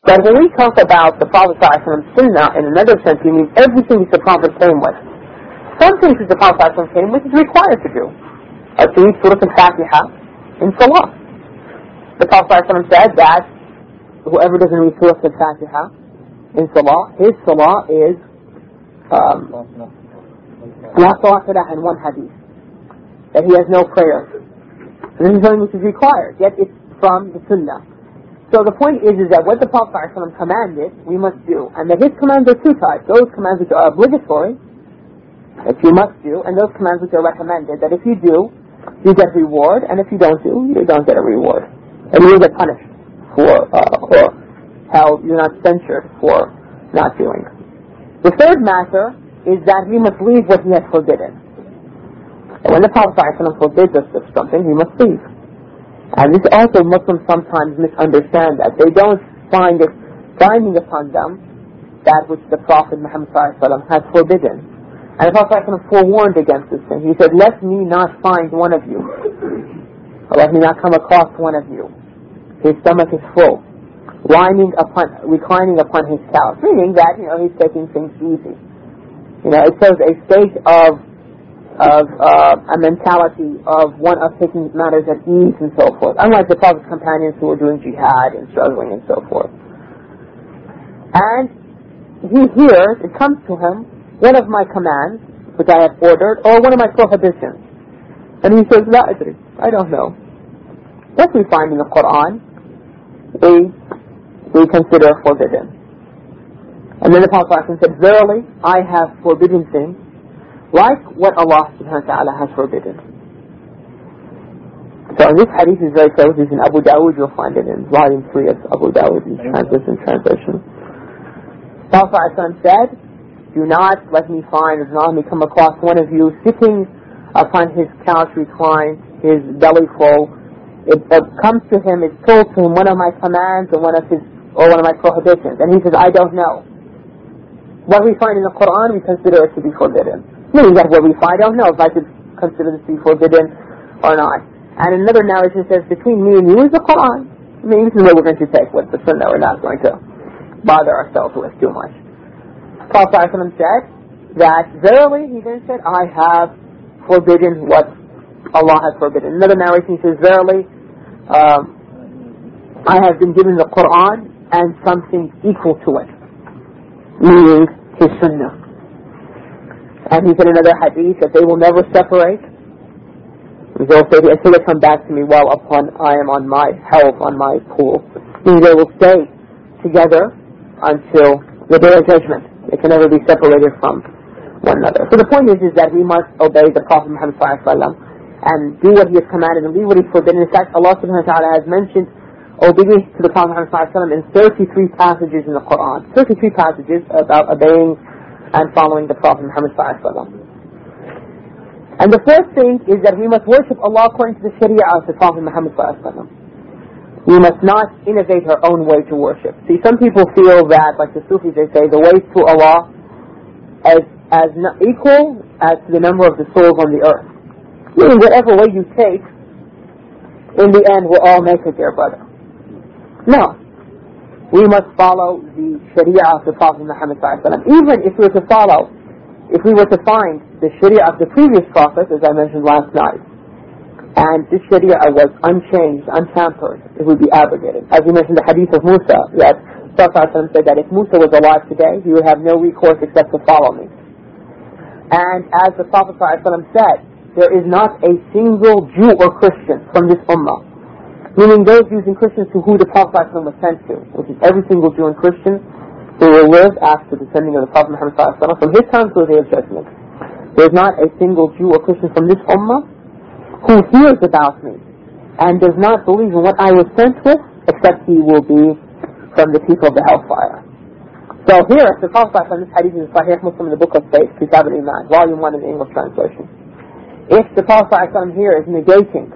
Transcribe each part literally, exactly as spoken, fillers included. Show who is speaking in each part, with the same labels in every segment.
Speaker 1: But when we talk about the Prophet ﷺ sunnah, in another sense, we mean everything the Prophet came with. Some things the Prophet ﷺ came with is required to do. Like to read Surah Al-Fatiha in Salah. The Prophet ﷺ said that whoever doesn't read Surah Al-Fatiha in Salah, his Salah is um, La Salah in one hadith. That he has no prayer. And this is something which is required, yet it's from the Sunnah. So the point is, is that what the Prophet ﷺ commanded, we must do. And that his commands are two types. Those commands which are obligatory, that you must do, and those commands which are recommended, that if you do, you get reward, and if you don't do, you don't get a reward. And you will get punished for, uh, or held, you're not censured for not doing. The third matter is that we must leave what he has forbidden. And when the Prophet ﷺ forbids us of something, we must leave. And this also Muslims sometimes misunderstand that. They don't find it binding upon them that which the Prophet Muhammad ﷺ has forbidden. And the Prophet ﷺ forewarned against this thing. He said, let me not find one of you, or let me not come across one of you. His stomach is full, reclining upon, reclining upon his couch, meaning that, you know, he's taking things easy. You know, it shows a state of of uh, a mentality of one of taking matters at ease and so forth, unlike the Prophet's companions who were doing jihad and struggling and so forth. And he hears, it comes to him, one of my commands, which I have ordered, or one of my prohibitions. And he says, La adri, I don't know. What we find in the Quran, we, we consider forbidden. And then the Prophet said, verily, I have forbidden things, like what Allah subhanahu wa ta'ala has forbidden. So this hadith is very close. It's in Abu Dawud. You'll find it in volume three of Abu Dawud in translation. translation. Prophet said, do not let me find, or do not let me come across one of you sitting upon his couch reclined, his belly full. It, it comes to him, it's told to him one of my commands or one of his, or one of my prohibitions. And he says, I don't know. What we find in the Quran, we consider it to be forbidden. Meaning that what we find, I don't know if I could consider this to be forbidden or not. And another narration says, between me and you is the Quran. I mean, this is what we're going to take with the Sunnah. We're not going to bother ourselves with too much. Prophet said that, verily, he then said, I have forbidden what Allah has forbidden. Another narration says, verily, um, I have been given the Quran and something equal to it. Meaning his Sunnah. And he said in another hadith that they will never separate. He will say, until they come back to me while upon I am on my health, on my pool. Meaning they will stay together until the day of judgment. They can never be separated from one another. So the point is, is that we must obey the Prophet Muhammad sallallahu alaihi wasallam and do what he has commanded and leave what he has forbidden. In fact, Allah subhanahu wa ta'ala has mentioned obedience to the Prophet Muhammad sallallahu alaihi wasallam in thirty-three passages in the Quran. thirty-three passages about obeying and following the Prophet Muhammad sallallahu alaihi wasallam. And the first thing is that we must worship Allah according to the Sharia of the Prophet Muhammad sallallahu alaihi wasallam. We must not innovate our own way to worship. See, some people feel that, like the Sufis, they say, the way to Allah is as equal as to the number of the souls on the earth. Meaning, whatever way you take, in the end, we'll all make it there, brother. No. We must follow the Sharia of the Prophet Muhammad sallallahu alaihi wasallam. Even if we were to follow, if we were to find the Sharia of the previous Prophet, as I mentioned last night, and this Sharia was unchanged, untampered, it would be abrogated. As we mentioned the hadith of Musa, that Prophet ﷺ said that if Musa was alive today, he would have no recourse except to follow me. And as the Prophet ﷺ said, there is not a single Jew or Christian from this ummah, meaning those Jews and Christians to who the Prophet ﷺ was sent to, which is every single Jew and Christian who will live after the sending of the Prophet Muhammad ﷺ from his time to the day of judgment. There is not a single Jew or Christian from this ummah who hears about me and does not believe in what I was sent with, except he will be from the people of the hellfire. So here, the Prophet in this hadith is Sahih Muslim in the book of Faith, Kitab al-Iman, volume one in the English translation. If the Prophet here is negating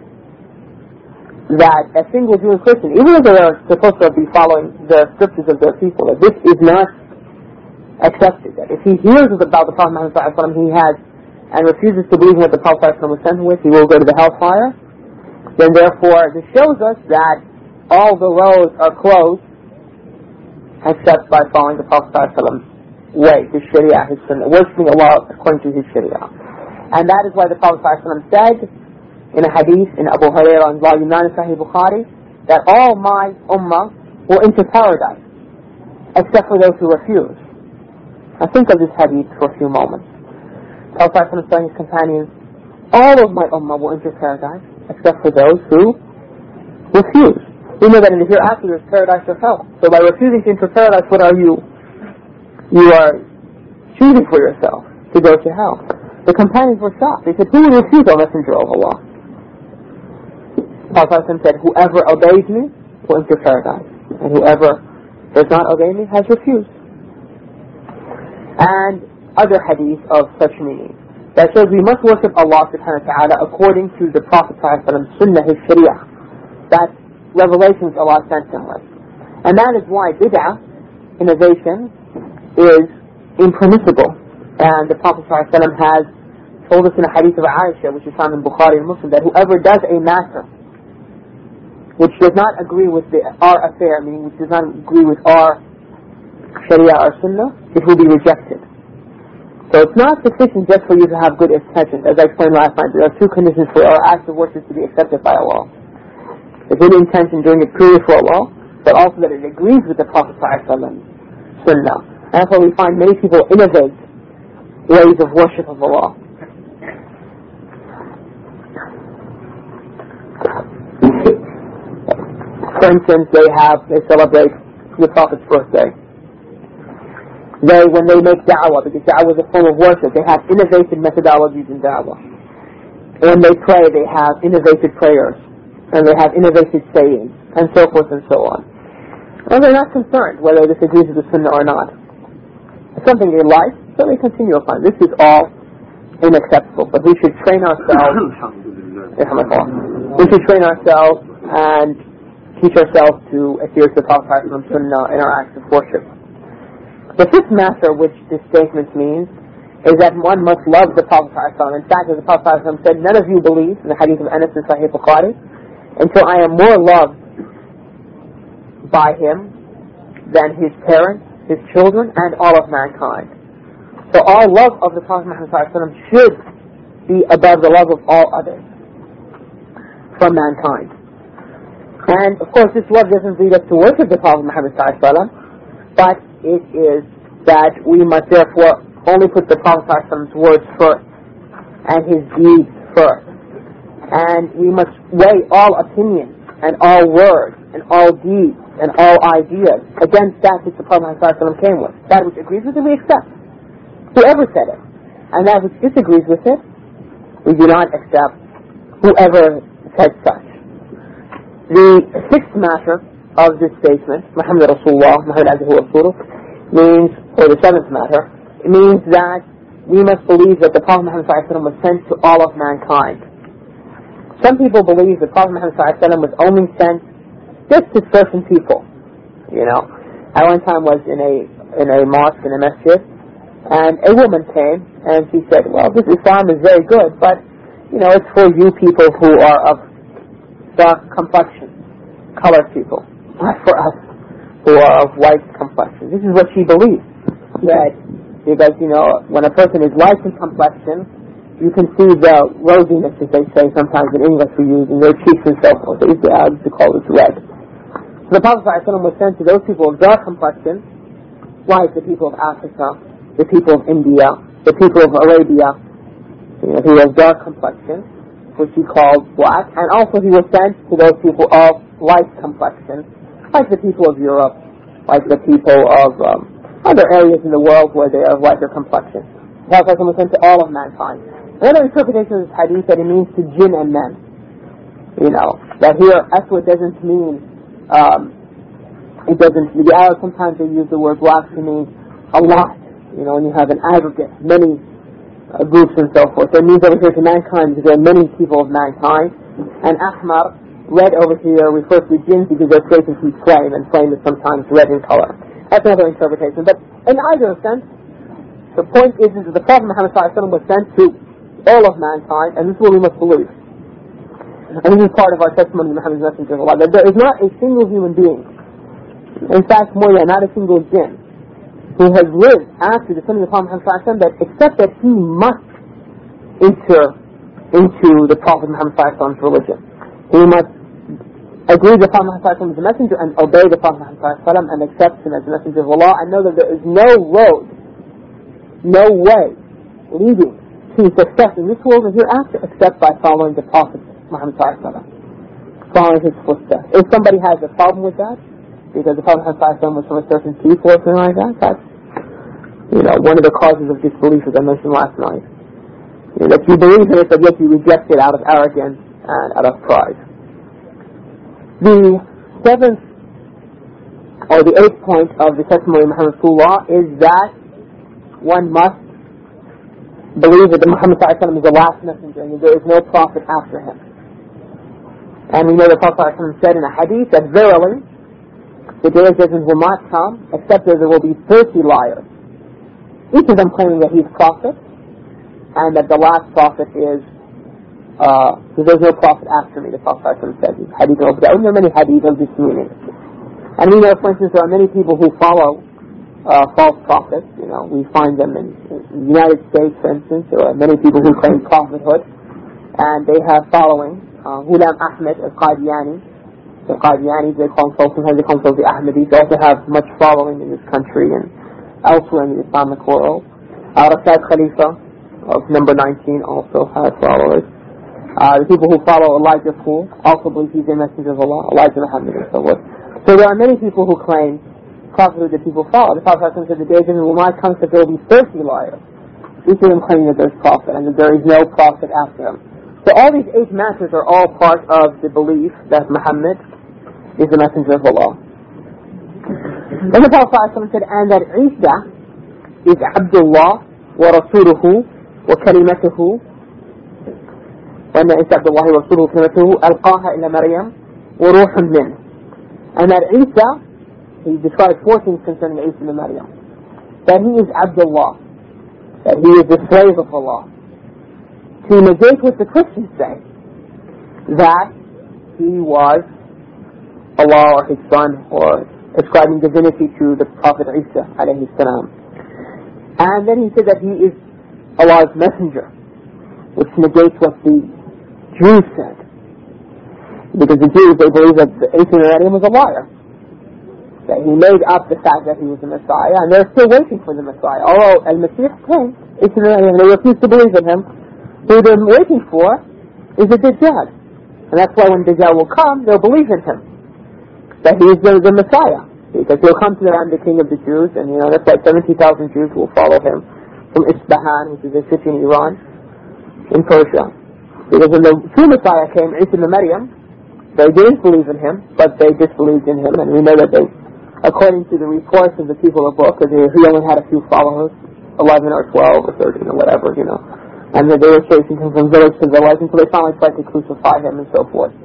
Speaker 1: that a single Jew and Christian, even if they are supposed to be following the scriptures of their people, that this is not accepted, that if he hears about the Prophet Muhammad he has and refuses to believe in what the Prophet was sent with, he will go to the hellfire, then therefore this shows us that all the roads are closed except by following the Prophet ﷺ's way, his Sharia, his Sunnah, worshipping Allah according to his Sharia. And that is why the Prophet ﷺ said in a hadith in Abu Hurairah in volume nine of Sahih Bukhari that all my ummah will enter paradise except for those who refuse. Now think of this hadith for a few moments. The Prophet ﷺ telling his companions, all of my ummah will enter paradise except for those who refuse. We know that in the hereafter there is paradise or hell. So by refusing to enter paradise, what are you? You are choosing for yourself to go to hell. The companions were shocked. They said, who will refuse, O Messenger of Allah? The Prophet said, whoever obeys me will enter paradise, and whoever does not obey me has refused. And other hadith of such meaning that shows we must worship Allah subhanahu wa ta'ala according to the Prophet ﷺ's Sunnah, his Sharia, that revelations Allah sent him with. And that is why bid'ah, innovation, is impermissible. And the Prophet ﷺ has told us in a hadith of Aisha, which is found in Bukhari and Muslim, that whoever does a matter which does not agree with the, our affair, meaning which does not agree with our Sharia or Sunnah, it will be rejected. So it's not sufficient just for you to have good intentions. As I explained last night, there are two conditions for our acts of worship to be accepted by Allah. The good intention doing it purely for Allah, but also that it agrees with the Prophet ﷺ's Sunnah. And that's why we find many people innovate ways of worship of Allah. For instance, they have, they celebrate the Prophet's birthday. They, when they make da'wah, because da'wah is a form of worship, they have innovative methodologies in da'wah. When they pray, they have innovative prayers, and they have innovative sayings, and so forth and so on. And they're not concerned whether this agrees with the Sunnah or not. It's something they like, so they continue upon. This is all unacceptable, but we should train ourselves, we should train ourselves and teach ourselves to adhere to the Prophet's Sunnah in our acts of worship. The fifth matter which this statement means is that one must love the Prophet ﷺ. In fact, as the Prophet ﷺ said, none of you believe, in the hadith of Anas in Sahih Bukhari, until I am more loved by him than his parents, his children, and all of mankind. So our love of the Prophet Muhammad ﷺ should be above the love of all others from mankind. And of course this love doesn't lead us to worship the Prophet Muhammad ﷺ, but it is that we must therefore only put the Prophet ﷺ's words first and his deeds first. And we must weigh all opinions and all words and all deeds and all ideas against that which the Prophet ﷺ came with. That which agrees with it, we accept. Whoever said it. And that which disagrees with it, we do not accept whoever said such. The sixth matter of this statement, Muhammad Rasulullah, Muhammad Abduhu Rasuluh, means, or the seventh matter, it means that we must believe that the Prophet Muhammad was sent to all of mankind. Some people believe the Prophet Muhammad was only sent just to certain people. You know, I one time was in a in a mosque, in a masjid, and a woman came and she said, well, this Islam is very good, but, you know, it's for you people who are of dark complexion, colored people. Not for us who are of white complexion. This is what she believes. That because, you know, when a person is light in complexion, you can see the rosiness, as they say sometimes in English we use, in their cheeks and so forth. They used to, uh, used to call this red. So the Prophet ﷺ was sent to those people of dark complexion, like the people of Africa, the people of India, the people of Arabia, you know, who have dark complexion, which he called black, and also he was sent to those people of light complexion, like the people of Europe, like the people of um, other areas in the world where they are of lighter complexion. The Prophet was sent to all of mankind. Another interpretation of this hadith that it means to jinn and men. You know, that here aswad doesn't mean, um, it doesn't, the Arabs sometimes they use the word black to mean a lot. You know, when you have an aggregate, many uh, groups and so forth. So it means over here to mankind because there are many people of mankind. And ahmar, red over here, refers to jinns because they're created from flame, and flame is sometimes red in color. That's another interpretation. But in either sense, the point is, is that the Prophet Muhammad ﷺ was sent to all of mankind, and this is what we must believe. And this is part of our testimony to Muhammad's messenger of Allah, that there is not a single human being in fact more than not a single jinn, who has lived after the Sunnah of Muhammad sallallahu alaihi wasallam, that except that he must enter into the Prophet Muhammad sallallahu alaihi wasallam's religion. He must agree that Prophet Muhammad sallallahu alaihi wasallam is a messenger and obey the Prophet Muhammad sallallahu alaihi wasallam and accept him as the messenger of Allah, and know that there is no road, no way leading to success in this world and hereafter except by following the Prophet Muhammad sallallahu alaihi wasallam, following his footsteps. If somebody has a problem with that, because the Prophet Muhammad sallallahu alaihi wasallam was from a certain people or something like that, that's, you know, one of the causes of disbelief, as I mentioned last night. You know, that you believe in it, but yet you reject it out of arrogance and out of pride. The seventh or the eighth point of the testimony of Muhammad Rasulullah is that one must believe that Muhammad sallallahu alaihi wasallam is the last messenger and that there is no prophet after him. And we know the Prophet sallallahu alaihi wasallam said in a hadith that verily the day of judgment will not come except that there will be thirty liars, each of them claiming that he's prophet and that the last prophet is uh, there's no prophet after me, the Prophet sallallahu alaihi wasallam said. Hadith of that. There are many hadith of this meaning. And we know, for instance, there are many people who follow uh, false prophets. You know, we find them in, in the United States, for instance. There are many people who claim prophethood, and they have following. Uh, Ghulam Ahmed al-Qadiani, the Qadianis, they call themselves, sometimes they call themselves the Ahmadis. They also have much following in this country and elsewhere in the Islamic world. Uh, Rashad Khalifa of number nineteen also has followers. Uh, the people who follow Elijah Poole also believe he's a messenger of Allah, Elijah Muhammad and so forth. So there are many people who claim prophethood that people follow. The Prophet said the day of judgment will not come that there will be thirty liars, each of them claiming that there's prophet and that there is no prophet after him. So all these eight matters are all part of the belief that Muhammad is the messenger of Allah. Then the Prophet said, and that Isa is Abdullah wa Rasuluhu wa kalimatuhu, وأن عيسى عبد الله ورسوله وكلمته ألقاها إلى مريم وروح منه. And that Isa, he describes four things concerning Isa and Maryam. That he is Abdullah, that he is the slave of Allah. To negate what the Christians say, that he was Allah or his son, or ascribing divinity to the Prophet Isa alayhi salam. And then he said that he is Allah's messenger, which negates what the Jews said. Because the Jews, they believe that Isa ibn Maryam was a liar. That he made up the fact that he was the Messiah, and they're still waiting for the Messiah. Although Al-Masih came, Isa ibn Maryam, they refused to believe in him. Who they're waiting for is the Dajjal. And that's why when Dajjal will come, they'll believe in him. That he is the, the Messiah. Because he'll come to them, the king of the Jews, and you know, that's why seventy thousand Jews will follow him from Isfahan, which is a city in Iran, in Persia. Because when the true Messiah came, Isa ibn Maryam, they didn't believe in him, but they disbelieved in him. And we know that they, according to the reports of the people of the book, that he only had a few followers, eleven or twelve or thirteen or whatever, you know. And that they were chasing him from village to village until they finally tried to crucify him and so forth.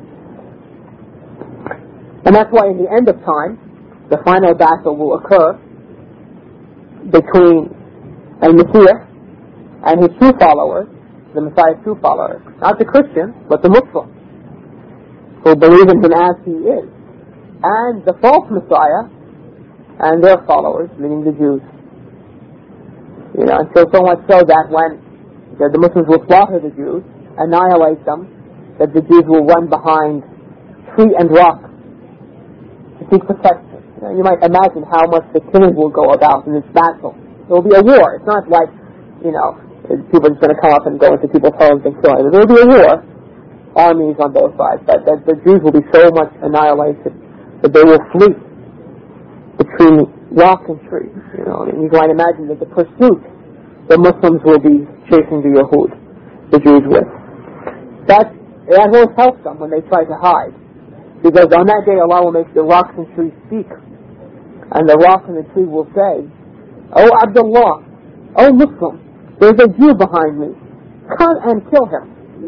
Speaker 1: And that's why in the end of time, the final battle will occur between Al-Masih and his true followers, the Messiah's true followers. Not the Christians, but the Muslims, who believe in him as he is. And the false Messiah and their followers, meaning the Jews. You know, until so much so that when the, the Muslims will slaughter the Jews, annihilate them, that the Jews will run behind tree and rock to seek protection. You know, you might imagine how much the killing will go about in this battle. There will be a war. It's not like, you know, people are just going to come up and go into people's homes and kill them. There will be a war, armies on both sides, but that the Jews will be so much annihilated that they will flee between rock and tree. You know, and you can imagine that the pursuit the Muslims will be chasing the Yahud, the Jews with. That, that won't help them when they try to hide. Because on that day Allah will make the rocks and trees speak. And the rock and the tree will say, "Oh Abdullah, oh Muslim, there's a Jew behind me. Come and kill him."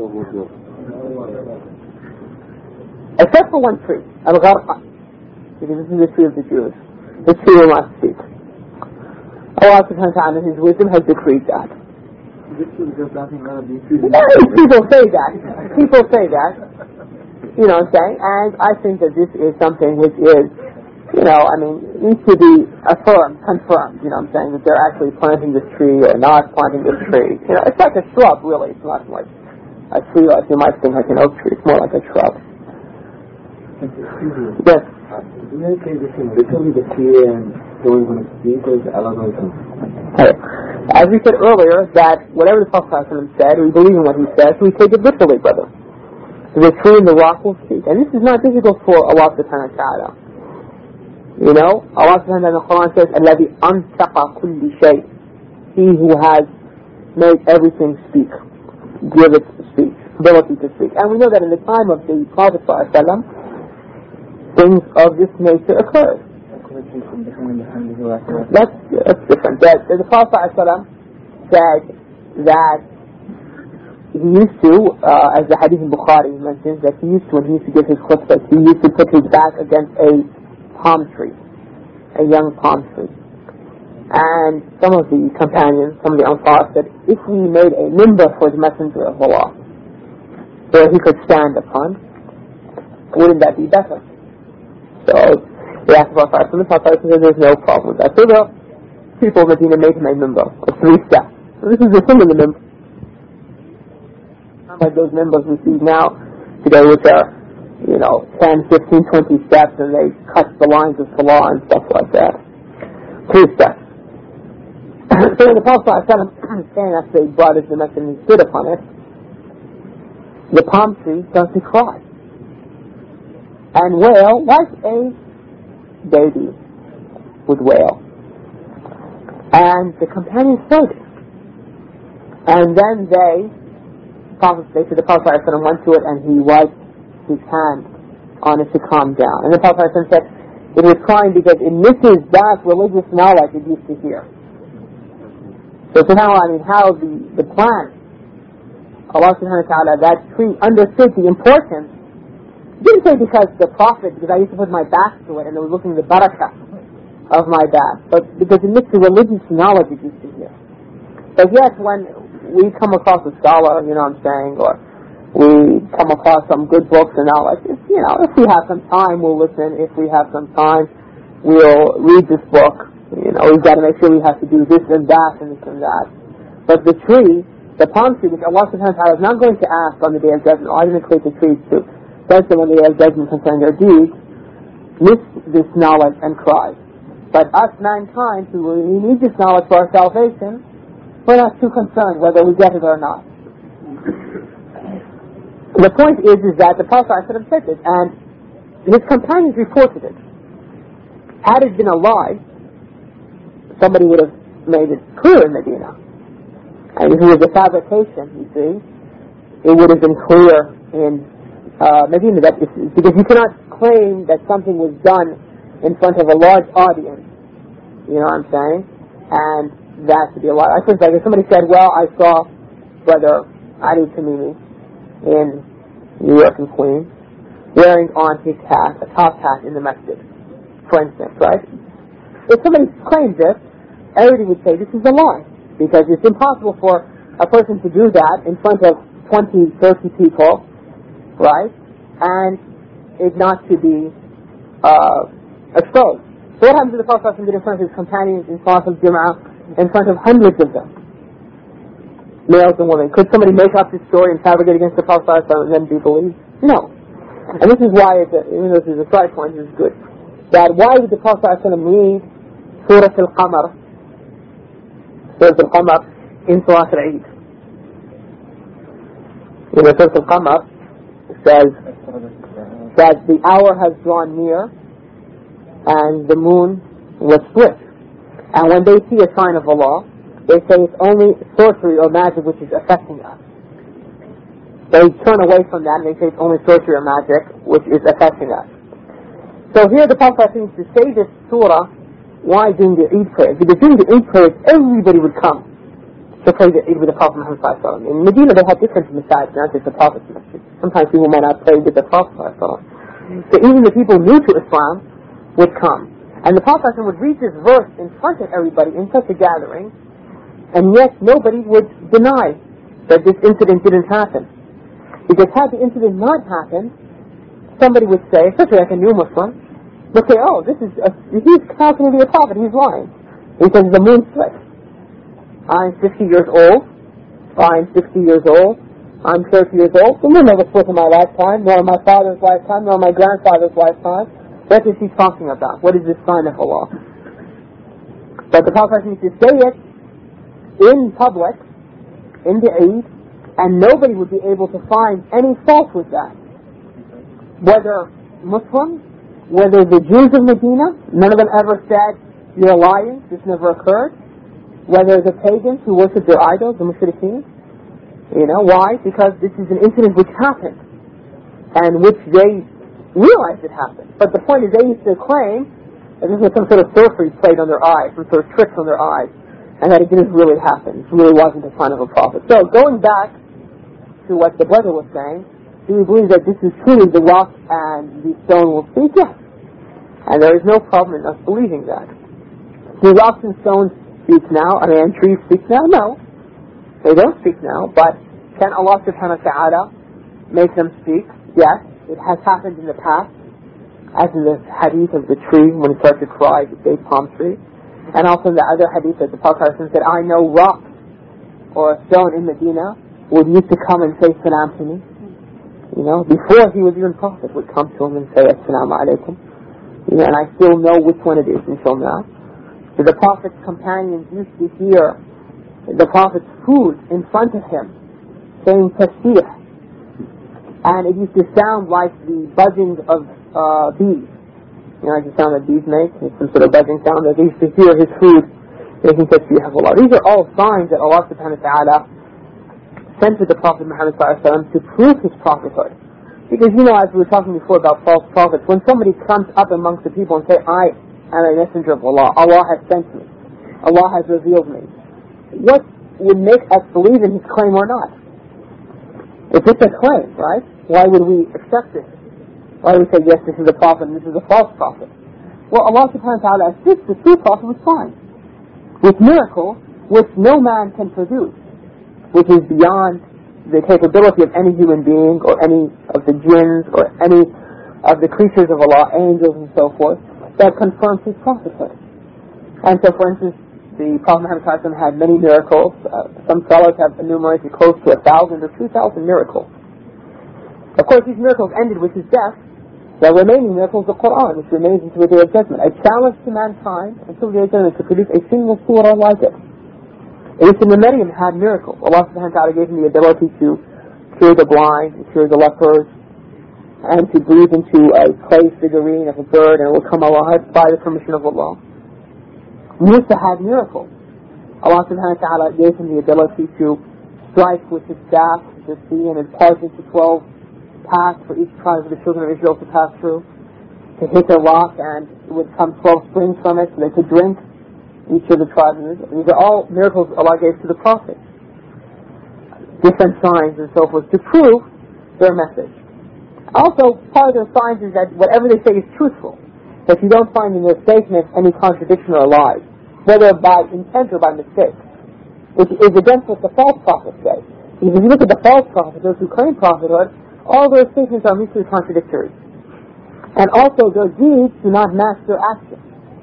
Speaker 1: Except for one tree, Al-Gharqa. Because this is the tree of the Jews. The tree will not speak. Allah subhanahu wa ta'ala in His wisdom has decreed that. People say that. People say that. You know what I'm saying? And I think that this is something which is you know, I mean, it needs to be affirmed, confirmed, you know what I'm saying, that they're actually planting this tree or not planting this tree. You know, it's like a shrub, really. It's not like a tree like you might think like an oak tree. It's more like a shrub. Yes?
Speaker 2: Do you say this in literally the tree and so we're going to speak or is Allah going to?
Speaker 1: Okay. As we said earlier, that whatever the Prophet said, we believe in what he says, so we take it literally, brother. The tree and the rock will speak. And this is not difficult for Allah subhanahu wa ta'ala. You know, Allah subhanahu wa ta'ala in the Quran says, الَّذِي أَنْتَقَ كُلِّ شَيْءٍ. He who has made everything speak, give it speech, ability to speak. And we know that in the time of the Prophet sallallahu alaihi wasallam, things of this nature occurred. That's, that's different. That, the Prophet sallallahu alaihi wasallam said that he used to, uh, as the hadith in Bukhari mentions, that he used to, when he used to give his khutbah, he used to put his back against a palm tree, a young palm tree. And some of the companions, some of the Ansar said, if we made a mimbar for the Messenger of Allah, where he could stand upon, wouldn't that be better? So, they asked the Prophet, and the Prophet said, there's no problem with that. So the people of Medina made him a mimbar, of three steps. So this is the thing in the mimbar. Like those members we see now today, which are, you know, ten, fifteen, twenty steps, and they cut the lines of Salah and stuff like that. Two steps. So when the Prophet standing after they brought his domestic and he stood upon it, the palm tree started to cry and wail like a baby would wail. And the companions heard it. And then they Prophet, they said the Prophet went to it and he wiped his hand on it to calm down. And the Prophet said it was crying because it misses that religious knowledge it used to hear. So somehow, I mean, how the, the plant, Allah subhanahu wa ta'ala, that tree understood the importance. Didn't say because the Prophet, because I used to put my back to it and it was looking at the barakah of my back, but because it missed the religious knowledge it used to hear. But yes, when we come across a scholar, you know what I'm saying, or we come across some good books and knowledge, if, you know, if we have some time, we'll listen. If we have some time, we'll read this book. You know, we've got to make sure we have to do this and that and this and that. But the tree, the palm tree, which Allah subhanahu wa ta'ala is not going to ask on the day of judgment, I didn't create the trees to judge them on the day of judgment concerning their deeds, miss this knowledge and cry. But us, mankind, who really need this knowledge for our salvation, we're not too concerned whether we get it or not. The point is, is that the Prophet said it, and his companions reported it. Had it been a lie, somebody would have made it clear in Medina. And if it was a fabrication, you see, it would have been clear in uh, Medina. That is, because you cannot claim that something was done in front of a large audience, you know what I'm saying, and that to be a lie. I think like if somebody said, well, I saw Brother Ali Tamimi in New York and Queens wearing on his hat, a top hat in the masjid, for instance, right? If somebody claims this, everybody would say this is a lie, because it's impossible for a person to do that in front of twenty, thirty people, right? And it not to be uh, exposed. So what happens to the Prophet did in front of his companions in Salat al-Jum'ah, in front of hundreds of them, males and women? Could somebody make up this story and fabricate against the Prophet and then be believed? No. And this is why, it's a, even though this is a side point, this is good. That why did the Prophet read Surah Al-Qamar, Surah Al-Qamar in Salat al-Eid? You know, Surah Al-Qamar says that the hour has drawn near and the moon was split. And when they see a sign of Allah, they say it's only sorcery or magic which is affecting us. They turn away from that and they say it's only sorcery or magic which is affecting us. So here the Prophet seems to say this surah, why during the Eid prayers? Because during the Eid prayers, everybody would come to pray the Eid with the Prophet Muhammad sallallahu alaihi wasallam. In Medina they had different masajid, not just the Prophet's masjid. Sometimes people might not pray with the Prophet sallallahu alaihi wasallam. So even the people new to Islam would come. And the Prophet would read this verse in front of everybody in such a gathering, and yet nobody would deny that this incident didn't happen. Because had the incident not happened, somebody would say, especially like a new Muslim, They'll say, oh, this is, a, he's counting to be a prophet, he's lying. He says the moon split. I'm fifty years old, I'm sixty years old, I'm thirty years old. The moon never split in my lifetime, nor in my father's lifetime, nor in my grandfather's lifetime. What is he talking about? What is this sign of Allah? But the Prophet needs to say it in public, in the Eid, and nobody would be able to find any fault with that. Whether Muslims, whether the Jews of Medina, none of them ever said, you're lying, this never occurred. Whether the pagans who worship their idols, the mushrikeen, you know, why? Because this is an incident which happened, and which they realized it happened. But the point is, they used to claim that this was some sort of sorcery played on their eyes, some sort of tricks on their eyes, and that it didn't really happen. It really wasn't a sign of a prophet. So, going back to what the brother was saying, do we believe that this is truly the rock and the stone will speak? Yes. And there is no problem in us believing that. Do rocks and stones speak now? I mean, trees speak now? No. They don't speak now, but can Allah subhanahu wa ta'ala make them speak? Yes. It has happened in the past, as in the hadith of the tree when it started to cry, the date palm tree. And also in the other hadith that the Prophet said, I know rock or a stone in Medina would used to come and say salam to me. You know, before he was even prophet, would come to him and say assalamu alaikum. You know, and I still know which one it is until now. So the Prophet's companions used to hear the Prophet's food in front of him, saying tasbih. And it used to sound like the buzzing of uh, bees. You know, like the sound that bees make, it's some sort of buzzing sound that they used to hear his food making tasbih of Allah. These are all signs that Allah subhanahu wa ta'ala sent to the Prophet Muhammad sallallahu alaihi wasallam to prove his prophethood. Because, you know, as we were talking before about false prophets, when somebody comes up amongst the people and say, I am a messenger of Allah, Allah has sent me, Allah has revealed me, what would make us believe in his claim or not? If it's a claim, right, why would we accept it? Why would we say, yes, this is a prophet and this is a false prophet? Well, Allah subhanahu wa ta'ala assists the true prophet with signs, with miracles which no man can produce, which is beyond the capability of any human being or any of the jinns or any of the creatures of Allah, angels and so forth, that confirms his prophethood. And so, for instance, the Prophet Muhammad sallallahu alaihi wasallam had many miracles. Uh, some scholars have enumerated close to a thousand or two thousand miracles. Of course, these miracles ended with his death. The remaining miracles, the Quran, which remains until the Day of Judgment, a challenge to mankind until the Day of Judgment to produce a single surah like it. Isa ibn Maryam had miracles. Allah subhanahu wa ta'ala gave him the ability to cure the blind, to cure the lepers, and to breathe into a clay figurine of a bird and it will come alive by the permission of Allah. Musa had miracles. Allah subhanahu wa ta'ala gave him the ability to strike with his staff the sea and it parts into twelve paths for each tribe of the children of Israel to pass through, to hit a rock and it would come twelve springs from it so they could drink. Each of the tribes of Israel. These are all miracles Allah gave to the Prophet. Different signs and so forth to prove their message. Also, part of their signs is that whatever they say is truthful. That you don't find in their statements any contradiction or lies, whether by intent or by mistake, which is against what the false prophets say. Because if you look at the false prophets, those who claim prophethood, all their statements are mutually contradictory. And also, their deeds do not match their actions.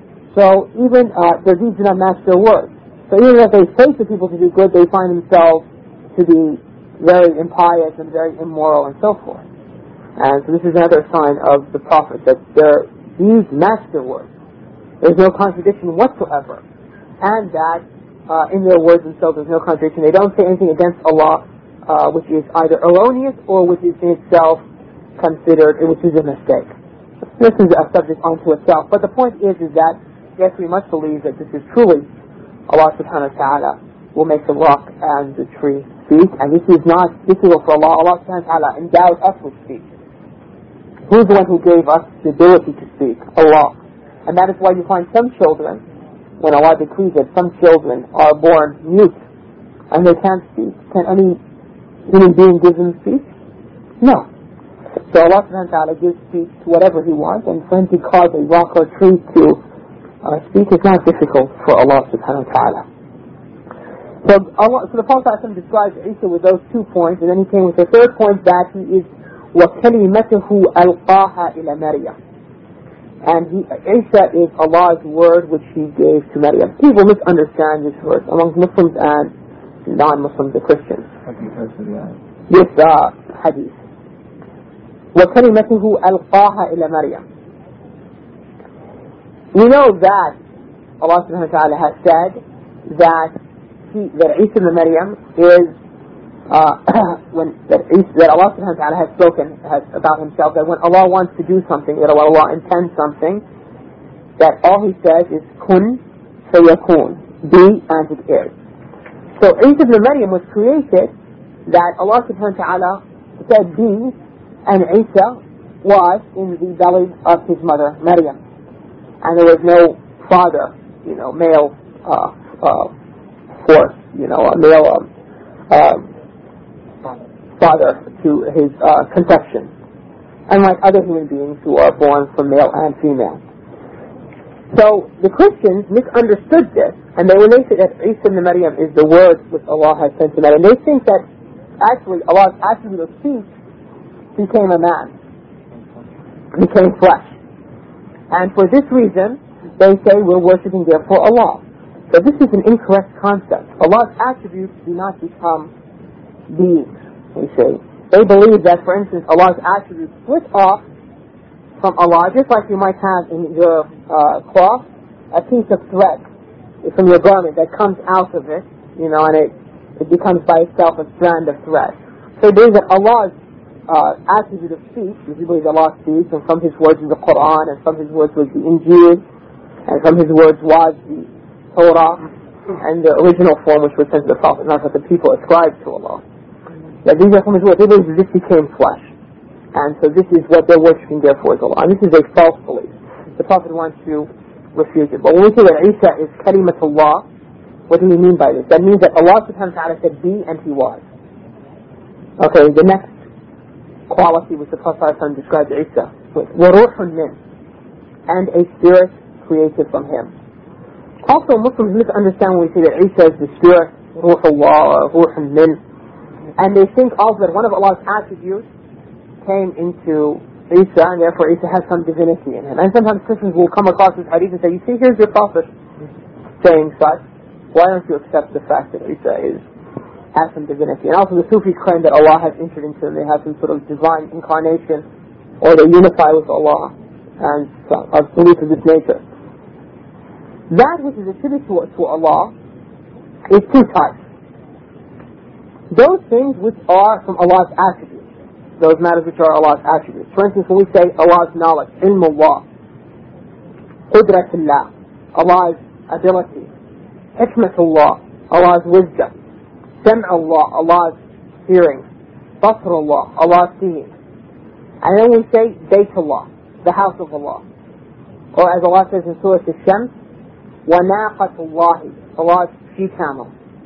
Speaker 1: So even uh, their deeds do not match their words. So even if they say to people to do good, they find themselves to be very impious and very immoral and so forth. And so this is another sign of the Prophet, that their deeds match their words. There's no contradiction whatsoever. And that uh, in their words themselves there's no contradiction. They don't say anything against Allah uh, which is either erroneous or which is in itself considered, which is a mistake. This is a subject unto itself. But the point is, is that yes, we must believe that this is truly Allah subhanahu wa ta'ala will make the rock and the tree speak, and this is not difficult for Allah. Allah subhanahu wa ta'ala endowed us with speech. Who's the one who gave us the ability to speak? Allah. And that is why you find some children, when Allah decrees that some children are born mute, and they can't speak. Can any human being give them speech? No. So Allah subhanahu wa ta'ala gives speech to whatever He wants, and for Him to cause a rock or tree to Uh, speak is not difficult for Allah subhanahu wa ta'ala. So, Allah, so the Prophet describes Isa with those two points, and then he came with the third point that he is وَكَلِمَتُهُ أَلْقَاهَا إِلَى مَرْيَمَ. And he, Isa is Allah's word which He gave to Maryam. People misunderstand this verse among Muslims and non-Muslims, the Christians. This uh, hadith. وَكَلِمَتُهُ أَلْقَاهَا إِلَى مَرْيَمَ. We know that Allah subhanahu wa ta'ala has said that he, that Isa ibn Maryam is uh, when that, Isa, that Allah subhanahu wa ta'ala has spoken has, about Himself, that when Allah wants to do something, that Allah intends something, that all He says is kun fayakun, be and it is. So Isa ibn Maryam was created that Allah subhanahu wa ta'ala said be, and Isa was in the belly of his mother Maryam, and there was no father, you know, male uh, uh, force, you know, a male um, uh, father to his uh, conception, unlike other human beings who are born from male and female. So the Christians misunderstood this, and they when they say that Isa ibn Maryam is the word which Allah has sent to Maryam, they think that actually Allah's attribute of speech became a man, became flesh. And for this reason, they say we're worshipping therefore Allah. So this is an incorrect concept. Allah's attributes do not become beings, we say. They believe that, for instance, Allah's attributes split off from Allah, just like you might have in your uh, cloth, a piece of thread from your garment that comes out of it, you know, and it, it becomes by itself a strand of thread. So they believe that Allah's Uh, attribute of speech, which we believe Allah speaks, and from His words is the Quran, and from His words was the Injil, and from His words was the Torah, and the original form which was sent to the Prophet, not what the people ascribed to Allah. That these are from His words. They believe that this became flesh, and so this is what they're worshipping therefore is Allah. And this is a false belief. The Prophet wants to refute it. But when we say that Isa is Kalimatullah, what do we mean by this? That means that Allah subhanahu wa ta'ala said be, and He was. Okay, the next quality which the Prophet described Isa with وَرُوحٌ مِّنْ, and a spirit created from Him. Also, Muslims misunderstand when we say that Isa is the spirit, Ruhullah or Ruh Min, and they think also that one of Allah's attributes came into Isa, and therefore Isa has some divinity in him. And sometimes Christians will come across this hadith and say, you see, here's your Prophet saying such. Why don't you accept the fact that Isa is has some divinity? And also the Sufis claim that Allah has entered into them. They have some sort of divine incarnation, or they unify with Allah, and so, a belief of this nature. That which is attributed to, to Allah is two types. Those things which are from Allah's attributes, those matters which are Allah's attributes. For instance, when we say Allah's knowledge, ilmullah, qudratullah, Allah's ability, hikmatullah, Allah's wisdom, Sam'ullah, Allah's hearing, Basrullah, Allah's seeing. And then we say Baytullah, the house of Allah. Or as Allah says in Surah Al-Shams, وَنَاقَةُ Allah's she-camel.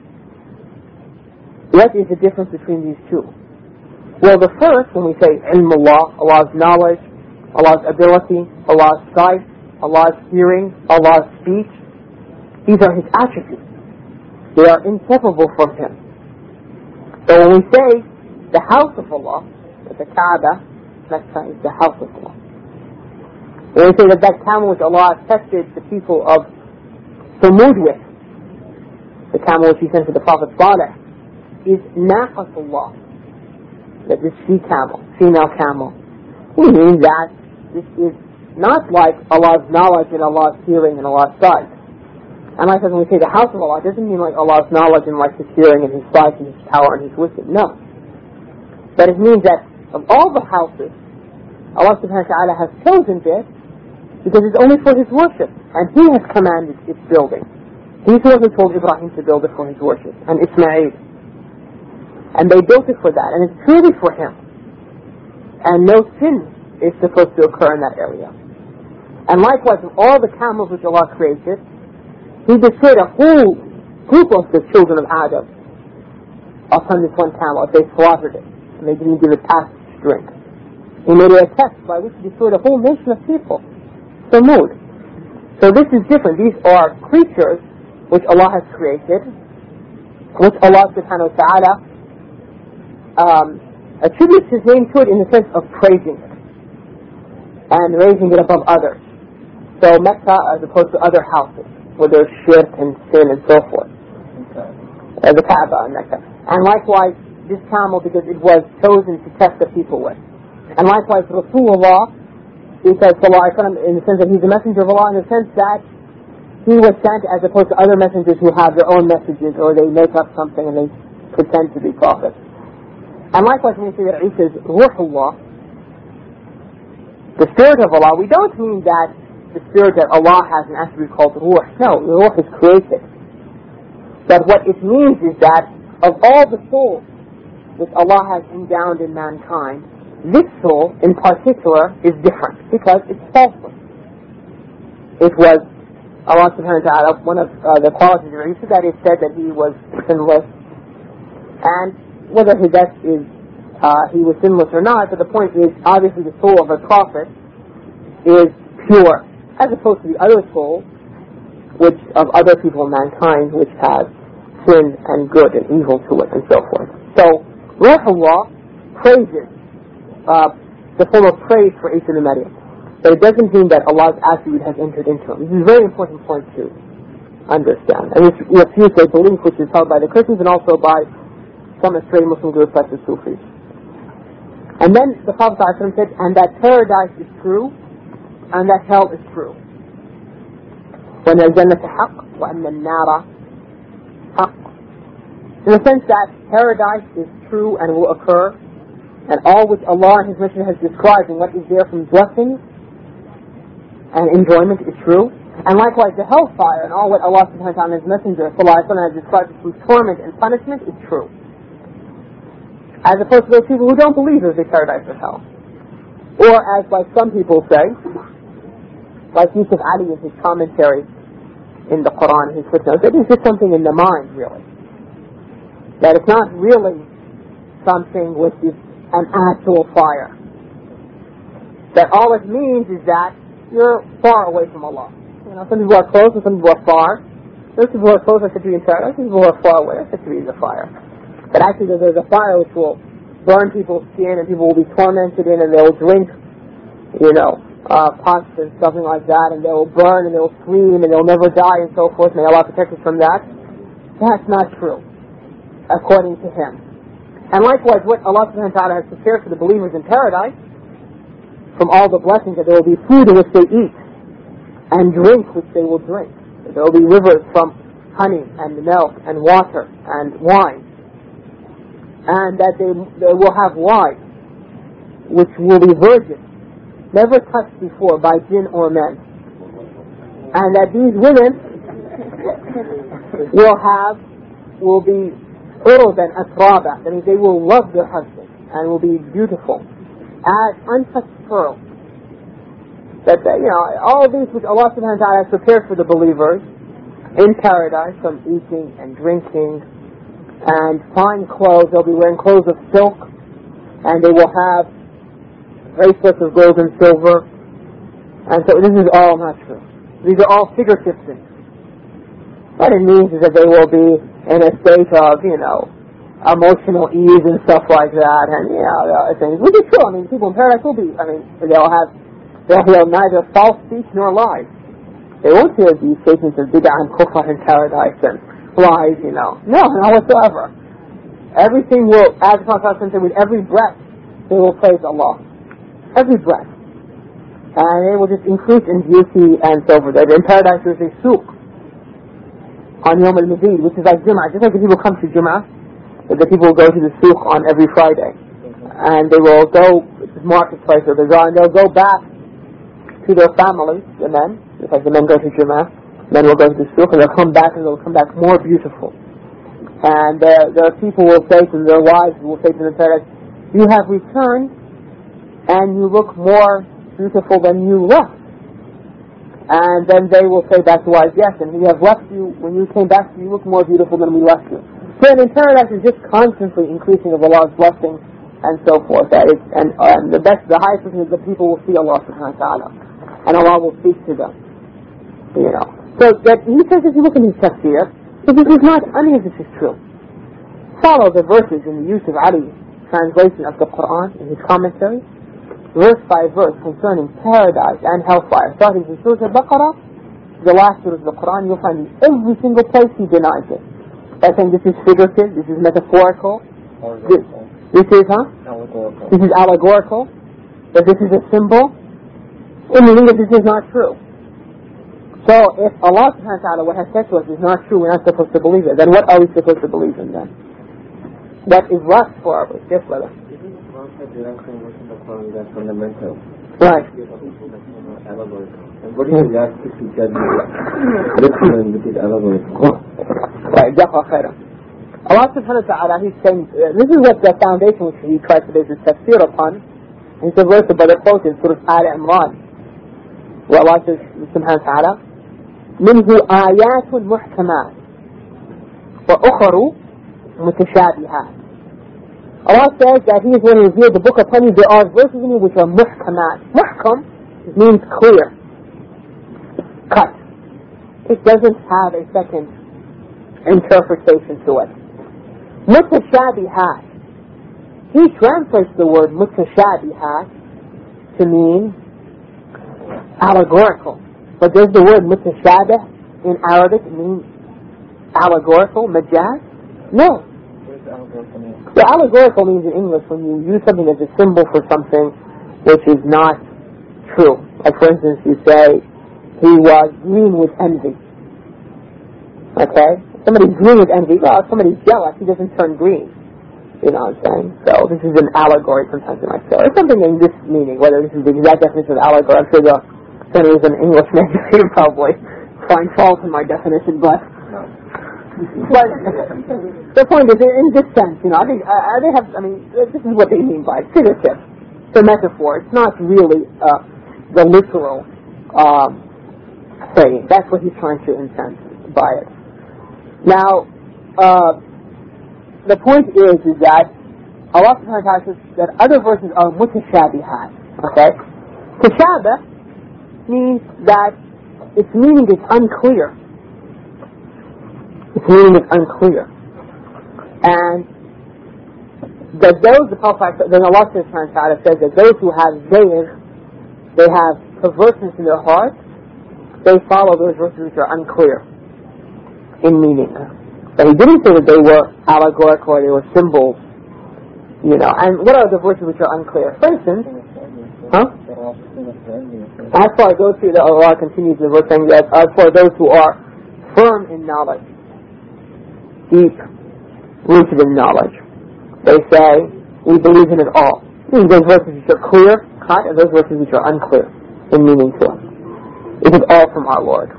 Speaker 1: What is the difference between these two? Well, the first, when we say Ilmullah, Allah's knowledge, Allah's ability, Allah's sight, Allah's hearing, Allah's speech, these are His attributes. They are inseparable from Him. So when we say the house of Allah, that the Kaaba, Mecca is the house of Allah. When we say that that camel which Allah tested the people of Thamud with, the camel which He sent to the Prophet Saleh, is Naqatullah, that this she-camel, female camel. We mean that this is not like Allah's knowledge and Allah's hearing and Allah's sight. And like when we say the house of Allah, it doesn't mean like Allah's knowledge and like His hearing and His sight and His power and His wisdom. No. But it means that of all the houses, Allah subhanahu wa ta'ala has chosen this because it's only for His worship. And He has commanded its building. He's the one who told Ibrahim to build it for His worship. And Ismail. And they built it for that. And it's purely for Him. And no sin is supposed to occur in that area. And likewise, of all the camels which Allah created, He destroyed a whole group of the children of Adam upon this one camel. They slaughtered it, and they didn't give it passage to drink. He made it a test by which He destroyed a whole nation of people. Thamud. So this is different. These are creatures which Allah has created, which Allah subhanahu wa ta'ala um, attributes His name to it in the sense of praising it and raising it above others. So Mecca as opposed to other houses where there's shirk and sin and so forth.
Speaker 2: Okay.
Speaker 1: Uh, the Kaaba in Mecca. And likewise, this camel because it was chosen to test the people with. And likewise, Rasulullah, because in the sense that he's a messenger of Allah, in the sense that he was sent as opposed to other messengers who have their own messages or they make up something and they pretend to be prophets. And likewise, when we say that Isa is Ruhullah, the Spirit of Allah, we don't mean that the Spirit that Allah has an attribute called Ruh. No, the Ruh is created. But what it means is that of all the souls which Allah has endowed in mankind, this soul in particular is different because it's faultless. It was Allah subhanahu wa ta'ala, one of uh, the qualities of Isa, that is said that he was sinless. And whether his death is, uh, he was sinless or not, but the point is, obviously the soul of a prophet is pure, as opposed to the other soul, which of other people in mankind, which has sin and good and evil to it, and so forth. So, Ruhullah praises, uh, the form of praise for Isa ibn Maryam. But it doesn't mean that Allah's attribute has entered into him. This is a very important point to understand. And this refutes a belief which is held by the Christians and also by some astray Muslim groups like the Sufis. And then the Prophet ﷺ said, and that paradise is true, and that hell is true. وَأَنَّ الْجَنَّةَ حَقٌّ وَأَنَّ النَّارَ حَقٌّ. In the sense that paradise is true and will occur, and all which Allah and His Messenger has described and what is there from blessings and enjoyment is true. And likewise the hellfire and all what Allah subhanahu wa ta'ala and His Messenger has described from torment and punishment is true. As opposed to those people who don't believe there's a paradise or hell. Or as like some people say, like Yusuf Ali in his commentary in the Quran, his footnotes, that it's just something in the mind really. That it's not really something which is an actual fire. That all it means is that you're far away from Allah. You know, some people are close and some people are far. Those people who are close are said to be in paradise, some people who are far away are said to be in the fire. But actually there's a fire which will burn people's skin and people will be tormented in and they will drink, you know, uh, pots and something like that, and they will burn and they will scream and they'll never die and so forth. May Allah protect us from that. That's not true, according to him. And likewise, what Allah subhanahu wa ta'ala has prepared for the believers in paradise, from all the blessings, that there will be food in which they eat, and drink which they will drink. There will be rivers from honey and milk and water and wine. And that they, they will have wives, which will be virgins, never touched before by jinn or men. And that these women will have, will be urban atraba, that means they will love their husband and will be beautiful as untouched pearls. That, that you know, all of these which Allah subhanahu wa ta'ala has prepared for the believers in paradise, from eating and drinking and fine clothes. They'll be wearing clothes of silk, and they will have bracelets of gold and silver. And so this is all not true. These are all figurative things. What it means is that they will be in a state of, you know, emotional ease and stuff like that, and, you know, other things. Which is true. I mean, people in paradise will be, I mean, they'll have, they'll hear neither false speech nor lies. They won't hear these statements of bid'ah and kufr in paradise and lies, you know. No, not whatsoever. Everything will, as the Prophet said, with every breath, they will praise Allah. Every breath. And it will just increase in beauty and so forth. In paradise there's a souk on Yom al-Mazid, which is like Jum'ah. Just like the people come to Jum'ah, the people will go to the souk on every Friday. And they will go to the marketplace or the bazaar, and they'll go back to their families, the men, just like the men go to Jum'ah. Men will go to the souk and they'll come back and they'll come back more beautiful. And uh, their people will say to their wives, will say to them in paradise, you have returned and you look more beautiful than you left. And then they will say back to wives, yes, and we have left you, when you came back, you look more beautiful than we left you. So in paradise is just constantly increasing of Allah's blessing and so forth. That is, and, uh, and the best, the highest thing is that people will see Allah subhanahu wa ta'ala. And Allah will speak to them. You know. So that he says, if you look in his tafsir, that this is not, any of this is true. Follow the verses in the use of Ali's translation of the Quran in his commentary, verse by verse concerning paradise and hellfire, starting from Surah Al-Baqarah, the last surah of the Quran, you'll find in every single place he denies it. By saying this is figurative, this is metaphorical, this, this is, huh?
Speaker 2: Allegorical.
Speaker 1: This is allegorical, that this is a symbol, in meaning that this is not true. So if Allah subhanahu wa ta'ala, what has said to us is not true, we're not supposed to believe it, then what are we supposed to believe in then? That is lust for our belief. Yes, brother.
Speaker 2: Isn't one said direction within the Quran that's fundamental?
Speaker 1: Right.
Speaker 2: Allegorical. And what is the aspect to judge this one which is allegorical?
Speaker 1: Right, Jazakallah khairan. Allah subhanahu wa ta'ala, He's saying, uh, this is what the foundation which He tries to base His tafsir upon. And it's a verse of the quote in Surah Al-Imran, where Allah says subhanahu wa ta'ala, منه آيات محكمات وأخر متشابهات. Allah says that He is going to reveal the book upon you. There are verses in it which are muhkamat. Muhkam means clear, cut. It doesn't have a second interpretation to it. Mutashabihat. He translates the word mutashabihat to mean allegorical. But does the word mutashabih in Arabic mean allegorical, majaz? No. The allegorical means in English when you use something as a symbol for something which is not true. Like for instance, you say, he was green with envy. Okay? Somebody's green with envy. Well, if somebody's jealous, he doesn't turn green. You know what I'm saying? So this is an allegory sometimes in my story. Or something in this meaning, whether this is the exact definition of allegory. I'm sure the senators and English magazine probably find fault in my definition, but but the point is, in this sense, you know, I think uh, they have, I mean, this is what they mean by it. Figurative. It's a metaphor. It's not really uh, the literal um, saying. That's what he's trying to intend by it. Now, uh, the point is, is that Allah subhanahu wa ta'ala says that other verses are mutashabihat. Okay? Tashabah means that its meaning is unclear. Its meaning is unclear. And that those, the Prophet, then Allah subhanahu wa ta'ala says that those who have zayr, they have perverseness in their heart, they follow those verses which are unclear in meaning. But he didn't say that they were allegorical or they were symbols, you know. And what are the verses which are unclear? For instance, huh? As far as those who, Allah continues the verse saying that, as for those who are firm in knowledge, deep rooted in knowledge, they say, we believe in it all. Those verses which are clear, cut, and those verses which are unclear in meaning to us. It is all from our Lord.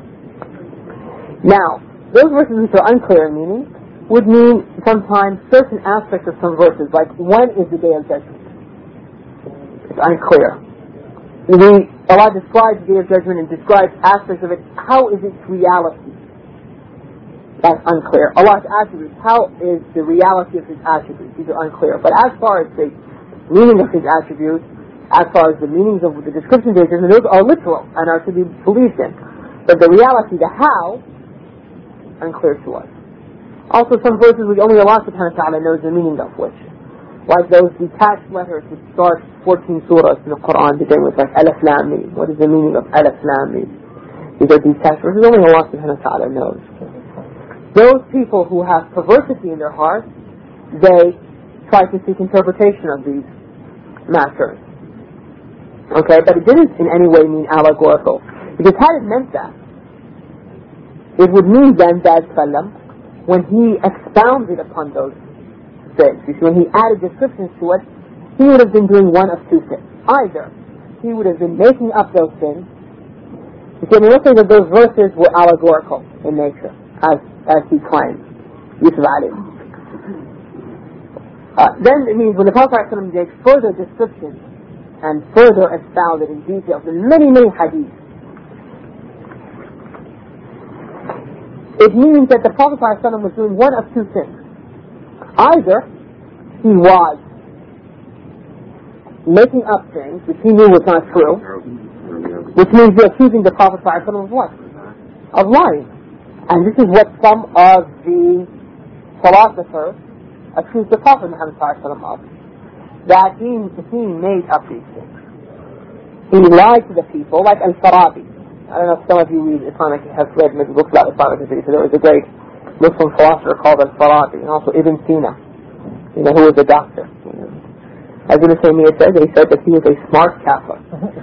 Speaker 1: Now, those verses which are unclear in meaning would mean sometimes certain aspects of some verses, like when is the day of judgment? It's unclear. The, Allah describes the day of judgment and describes aspects of it. How is its reality? That's unclear. Allah's attributes, how is the reality of His attributes? These are unclear. But as far as the meaning of His attributes, as far as the meanings of the descriptions of His judgment, those are literal and are to be believed in. But the reality, the how, unclear to us. Also some verses which only Allah subhanahu wa ta'ala knows the meaning of which. Like those detached letters which start fourteen surahs in the Quran beginning with like Alif Lam Mim. What is the meaning of Alif Lam Mim? These are detached verses only Allah subhanahu wa ta'ala knows. Those people who have perversity in their hearts, they try to seek interpretation of these matters. Okay, but it didn't in any way mean allegorical. Because had it meant that, it would mean then that Sallam, when he expounded upon those things, you see, when he added descriptions to it, he would have been doing one of two things. Either he would have been making up those things. You see, I mean, let's say that those verses were allegorical in nature, as as he claimed, Yusuf Ali. Uh, then it means when the Prophet ﷺ gave further descriptions and further expounded in detail in many, many hadiths, it means that the Prophet ﷺ was doing one of two things. Either he was making up things which he knew was not true, which means you're accusing the Prophet ﷺ of what? Of lying. And this is what some of the philosophers accused the Prophet Muhammad ﷺ of, that he, he made up these things. he lied to the people, like Al-Farabi. I don't know if some of you read Islamic, have read maybe books about Islamic history. So there was a great Muslim philosopher called Al-Farabi, and also Ibn Sina, you know, who was a doctor. You know. As Ibn Taymiyyah said, he said that he was a smart Kafir.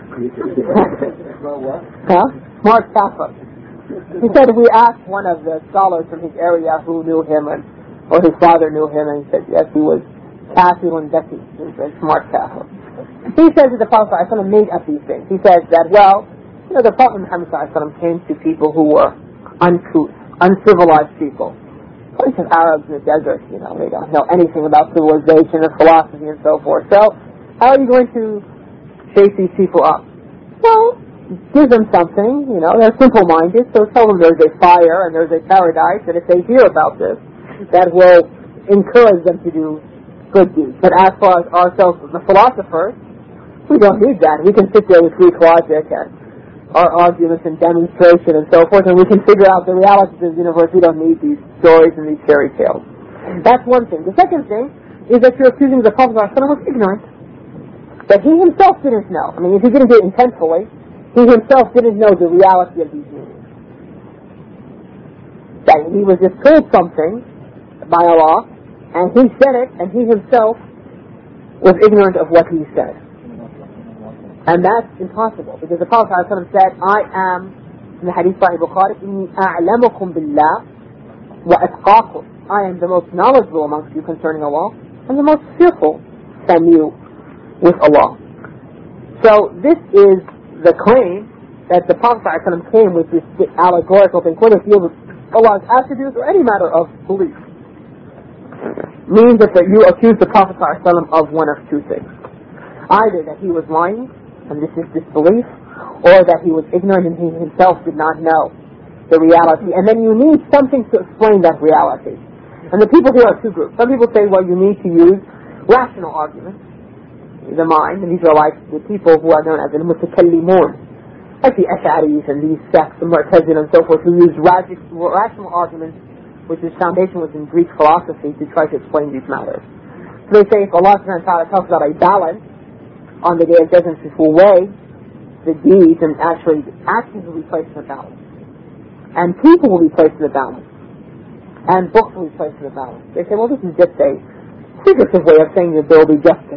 Speaker 1: Huh? Smart Kafir. He said, we asked one of the scholars from his area who knew him, and, or his father knew him, and he said, yes, he was Kafirun Daki. He was a smart Kafir. He says that the Prophet ﷺ made up these things. He says that, well, you know, the Prophet Muhammad ﷺ came to people who were uncouth, uncivilized people. A bunch of Arabs in the desert, you know, they don't know anything about civilization or philosophy and so forth. So, how are you going to chase these people up? Well, give them something, you know, they're simple-minded, so tell them there's a fire and there's a paradise, and if they hear about this, that will encourage them to do good deeds. But as far as ourselves, the philosophers, we don't need that. We can sit there with Greek logic and our arguments and demonstration and so forth, and we can figure out the realities of the universe. We don't need these stories and these fairy tales. That's one thing. The second thing is that you're accusing the Prophet ﷺ of ignorance, that he himself didn't know. I mean, if he didn't do it intensely, he himself didn't know the reality of these meanings. That he was just told something by Allah, and he said it, and he himself was ignorant of what he said. And that's impossible, because the Prophet ﷺ said, I am, in the hadith Sahih Bukhari, إِنِّي أَعْلَمُكُمْ بِاللَّهِ وَأَتْقَاكُمْ. I am the most knowledgeable amongst you concerning Allah, and the most fearful from you with Allah. So this is the claim that the Prophet ﷺ came with this allegorical thing, whether it deals with Allah's attributes or any matter of belief, means that you accuse the Prophet ﷺ of one of two things. Either that he was lying, and this is disbelief, or that he was ignorant and he himself did not know the reality. And then you need something to explain that reality. And the people here are two groups. Some people say, well, you need to use rational arguments, the mind, and these are like the people who are known as the mutakallimun, like the Ash'aris and these sects, the Mu'tazila and so forth, who use rational arguments, which is foundation was in Greek philosophy, to try to explain these matters. So they say, if Allah subhanahu wa ta'ala talks about a balance on the day of judgment, which will weigh the deeds, and actually actions will be placed in the balance, and people will be placed in the balance, and books will be placed in the balance. They say, well, this is just a figurative way of saying that there will be justice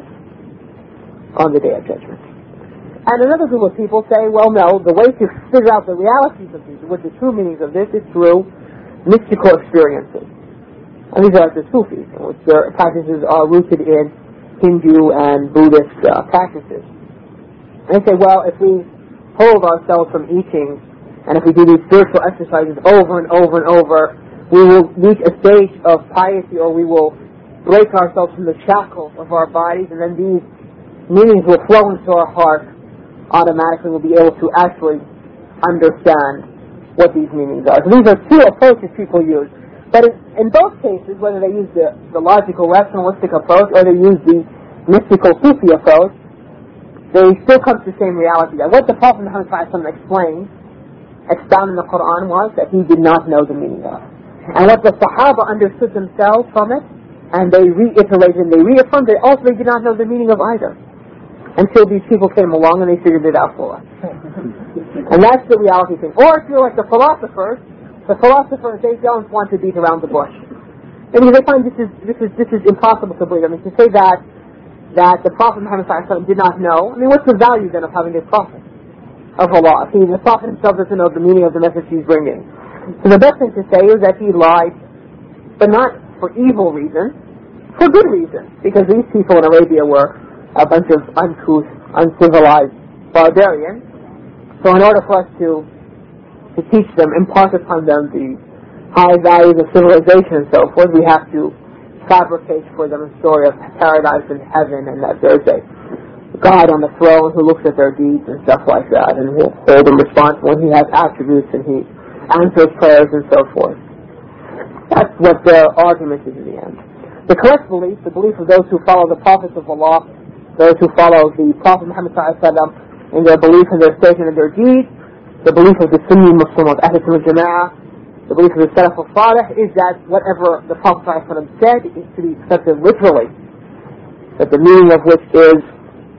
Speaker 1: on the day of judgment. And another group of people say, well, no, the way to figure out the realities of these, what the true meanings of this, is through mystical experiences. And these are like the Sufis, which their practices are rooted in Hindu and Buddhist uh, practices. And they say, well, if we hold ourselves from eating, and if we do these spiritual exercises over and over and over, we will reach a stage of piety, or we will break ourselves from the shackles of our bodies, and then these meanings will flow into our heart automatically. We'll be able to actually understand what these meanings are. So these are two approaches people use. But in, in both cases, whether they use the, the logical, rationalistic approach or they use the mystical Sufi approach, they still come to the same reality. That what the Prophet Muhammad explained, expounded in the Quran, was that he did not know the meaning of. And what the Sahaba understood themselves from it, and they reiterated and they reaffirmed, they also they did not know the meaning of either, until these people came along and they figured it out for us. And that's the reality thing. Or if you're like the philosophers, the philosophers, they don't want to beat around the bush. I mean, they find this is this is this is impossible to believe. I mean, to say that that the Prophet Muhammad did not know, I mean, what's the value then of having a prophet of Allah? See, the Prophet himself doesn't know the meaning of the message he's bringing. So the best thing to say is that he lied, but not for evil reasons, for good reasons, because these people in Arabia were a bunch of uncouth, uncivilized barbarians. So in order for us to to teach them, impart upon them the high values of civilization and so forth, we have to fabricate for them a story of paradise and heaven, and that there's a God on the throne who looks at their deeds and stuff like that, and will hold them responsible, and he has attributes, and he answers prayers and so forth. That's what their argument is in the end. The correct belief, the belief of those who follow the prophets of Allah, those who follow the Prophet Muhammad in their belief in their statement and their deeds, the belief of the Sunni Muslim of Ahl Sunnah Jama'ah, the belief of the Salaf al-Salih, is that whatever the Prophet said is to be accepted literally, that the meaning of which is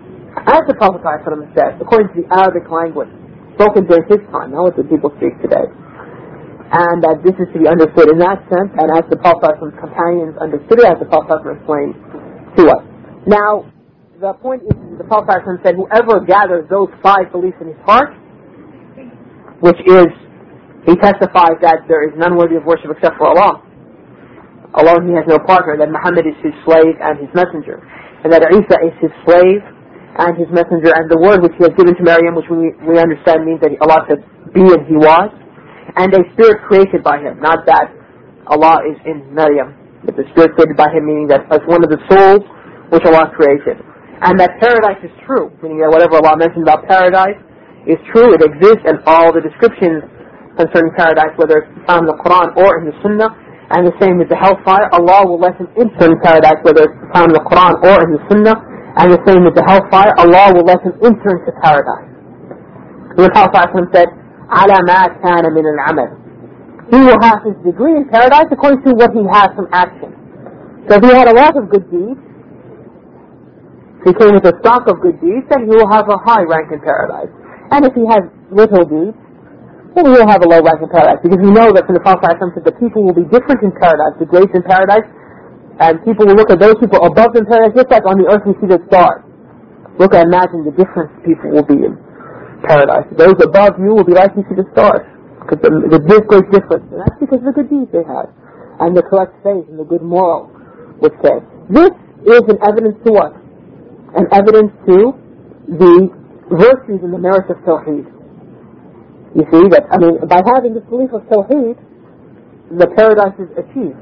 Speaker 1: As the Prophet ﷺ said, according to the Arabic language, spoken during his time, not what the people speak today, and that this is to be understood in that sense, and as the Prophet ﷺ's companions understood it, as the Prophet ﷺ explained to us. Now, the point is, the Prophet ﷺ said, whoever gathers those five beliefs in his heart, which is, he testifies that there is none worthy of worship except for Allah. Alone he has no partner, that Muhammad is his slave and his messenger, and that Isa is his slave and his messenger, and the word which he has given to Maryam, which we, we understand means that Allah said, be and he was, and a spirit created by him, not that Allah is in Maryam, but the spirit created by him, meaning that as one of the souls which Allah created. And that paradise is true, meaning that whatever Allah mentioned about paradise is true, it exists, and all the descriptions concerning paradise, whether it's found in the Quran or in the Sunnah, and the same with the hellfire, Allah will let him enter in paradise, whether it's found in the Quran or in the Sunnah, and the same with the hellfire, Allah will let him enter into paradise. And the Prophet said, عَلَى مَا كَانَ مِنَ الْعَمَلِ. He will have his degree in paradise according to what he has from action. So if he had a lot of good deeds, if he came with a stock of good deeds, then he will have a high rank in paradise. And if he has little deeds, then he will have a low rank in paradise. Because we know that from the Prophet said the people will be different in paradise, the greats in paradise, and people will look at those people above in paradise, just like on the earth we see the stars. Look and imagine the difference people will be in paradise. Those above you will be like you see the stars. Because the, the this great difference. And that's because of the good deeds they had. And the correct faith and the good moral which say. This is an evidence to us. An evidence to the virtues and the merits of Tawheed. You see that, I mean, by having this belief of Tawheed, the paradise is achieved.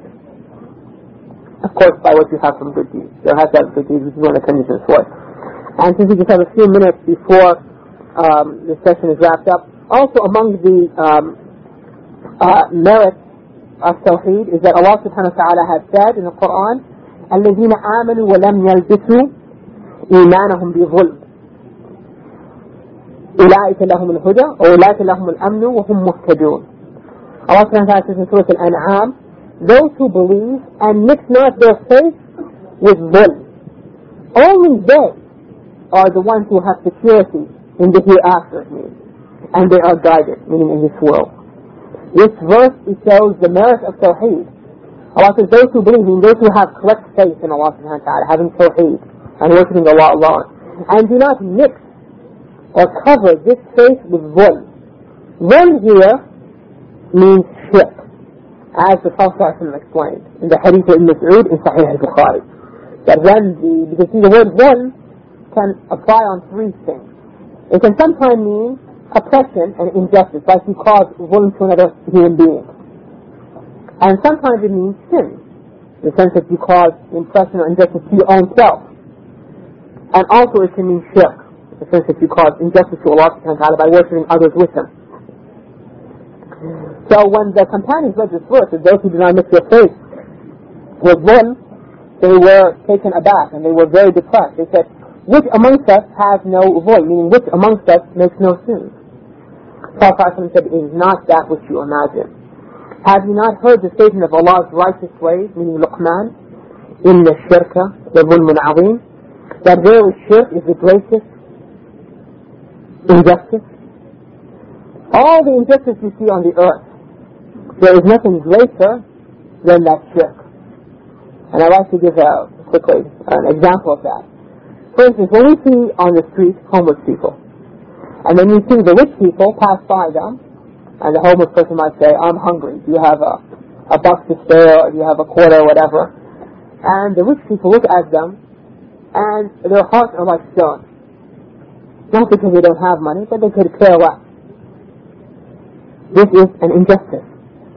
Speaker 1: Of course, by what you have from good deeds. You have to have good deeds, which is one of the conditions for it. And since we just have a few minutes before um, this session is wrapped up, also among the um, uh, merits of Tawheed is that Allah subhanahu wa ta'ala has said in the Quran, الَّذِينَ آمَنُوا وَلَمْ يَلْبِسُوا إِيمَانَهُمْ بِظُلْمٍ أولئك لهم الهدى وأولئك لهم الأمن وهم مهتدون. Allah subhanahu wa ta'ala says in Surah Al-An'am, those who believe and mix not their faith with dhulm. Only they are the ones who have security in the hereafter, and they are guided, meaning in this world. This verse it shows the merit of Tawheed. Allah says those who believe, meaning those who have correct faith in Allah subhanahu wa ta'ala, having Tawheed and worshiping Allah alone, and do not mix or cover this faith with dhulm. Dhulm here means shirk, as the Prophet explained in the Hadith of Ibn Mas'ud in Sahih al-Bukhari. That when the, because see the word dhulm can apply on three things. It can sometimes mean oppression and injustice, like you cause dhulm to another human being. And sometimes it means sin, in the sense that you cause oppression or injustice to your own self. And also it can mean shirk, in the sense that you cause injustice to Allah subhanahu wa ta'ala by worshipping others with Him. So when the companions read this verse, that those who do not mix their faith with dhulm, they were taken aback and they were very depressed. They said, which amongst us has no dhulm, meaning which amongst us makes no sin? Prophet said, it is not that which you imagine. Have you not heard the statement of Allah's righteous ways, meaning Luqman, Inna shirka la dhulmun azim, that verily shirk is the greatest injustice? All the injustice you see on the earth, there is nothing greater than that shirk. And I'd like to give a, quickly an example of that. For instance, when we see on the street homeless people, and then you see the rich people pass by them, and the homeless person might say, I'm hungry, do you have a, a buck to spare, or do you have a quarter, or whatever? And the rich people look at them, and their hearts are like stone. Not because they don't have money, but they could care less. This is an injustice.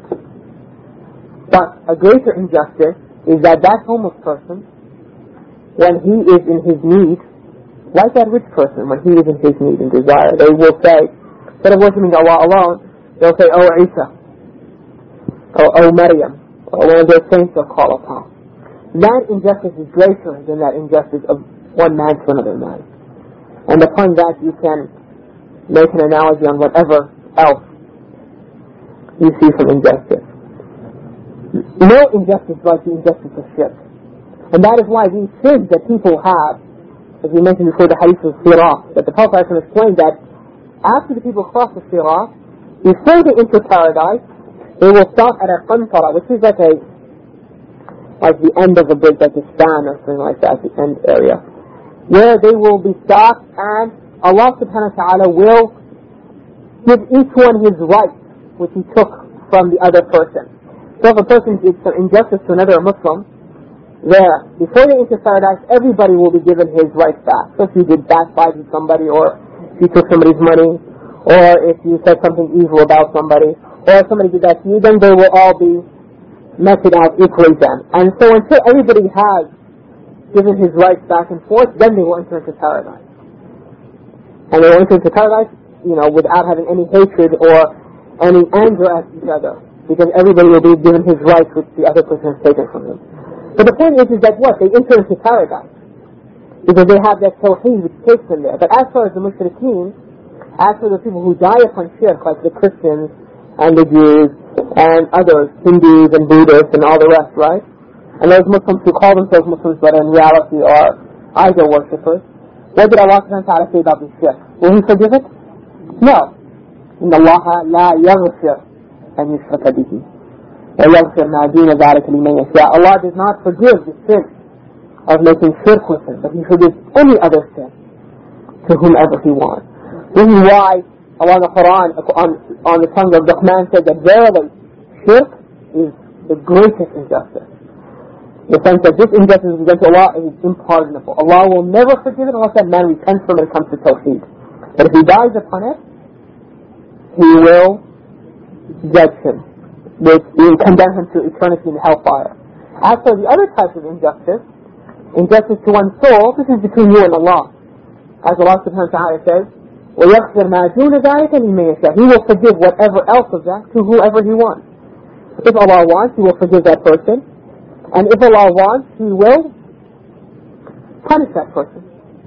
Speaker 1: But a greater injustice is that that homeless person, when he is in his need, like that rich person, when he is in his need and desire, they will say, instead of worshiping Allah alone, they'll say, Oh Isa, or Oh Maryam, or one of their saints they'll call upon. That injustice is greater than that injustice of one man to another man. And upon that you can make an analogy on whatever else you see from injustice. No injustice like the injustice of shirk. And that is why these sins that people have as we mentioned before, the hadith of Sirat, that the Prophet explained that after the people cross the Sirat, before they enter paradise, they will stop at a qantara, which is like a like the end of a bridge, like a span or something like that, the end area, where they will be stopped, and Allah subhanahu wa ta'ala will give each one his right, which he took from the other person. So if a person did some injustice to another Muslim, there, before they enter paradise, everybody will be given his rights back. So if you did backbite with somebody, or if you took somebody's money, or if you said something evil about somebody, or if somebody did that to you, then they will all be meted out equally then. And so until everybody has given his rights back and forth, then they will enter into paradise. And they will enter into paradise, you know, without having any hatred or any anger at each other, because everybody will be given his rights which the other person has taken from him. But the point is, is that what? They enter into paradise, because they have that tawheed which takes them there. But as far as the mushrikeen, as for the people who die upon shirk, like the Christians and the Jews and others, Hindus and Buddhists and all the rest, right? And those Muslims who call themselves Muslims but in reality are idol worshippers, what did Allah subhanahu wa ta'ala say about this shirk? Will He forgive it? No. إِنَّ اللَّهَ لَا يَغْفِرْ أَنْ يُشْرَكَ بِهِ وَيَغْفِرْ مَا دُونَ ذَلِكَ لِمَنْ يَشَاءُ. Allah does not forgive the sin of making shirk with Him, but He forgives any other sin to whomever He wants. This is why Allah in the Quran, on, on the tongue of Luqman, said that verily, shirk is the greatest injustice. In the sense that this injustice against Allah is impardonable. Allah will never forgive it unless that man repents from it and comes to Tawheed. But if he dies upon it, He will judge him, which will condemn him to eternity in hellfire. As for the other types of injustice, injustice to one's soul, this is between you and Allah. As Allah subhanahu wa ta'ala says, وَيَغْفِرْ مَا دُونَ ذَلِكَ لِمَنْ يَشَاءُ. He will forgive whatever else of that to whoever He wants. If Allah wants, He will forgive that person. And if Allah wants, He will punish that person.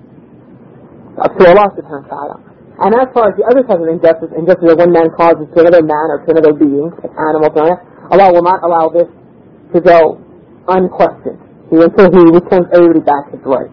Speaker 1: Up to Allah subhanahu wa ta'ala. And as far as the other type of injustice, injustice that one man causes to another man or to another being, like animals, Allah will not allow this to go unquestioned. He, until He returns everybody back his right.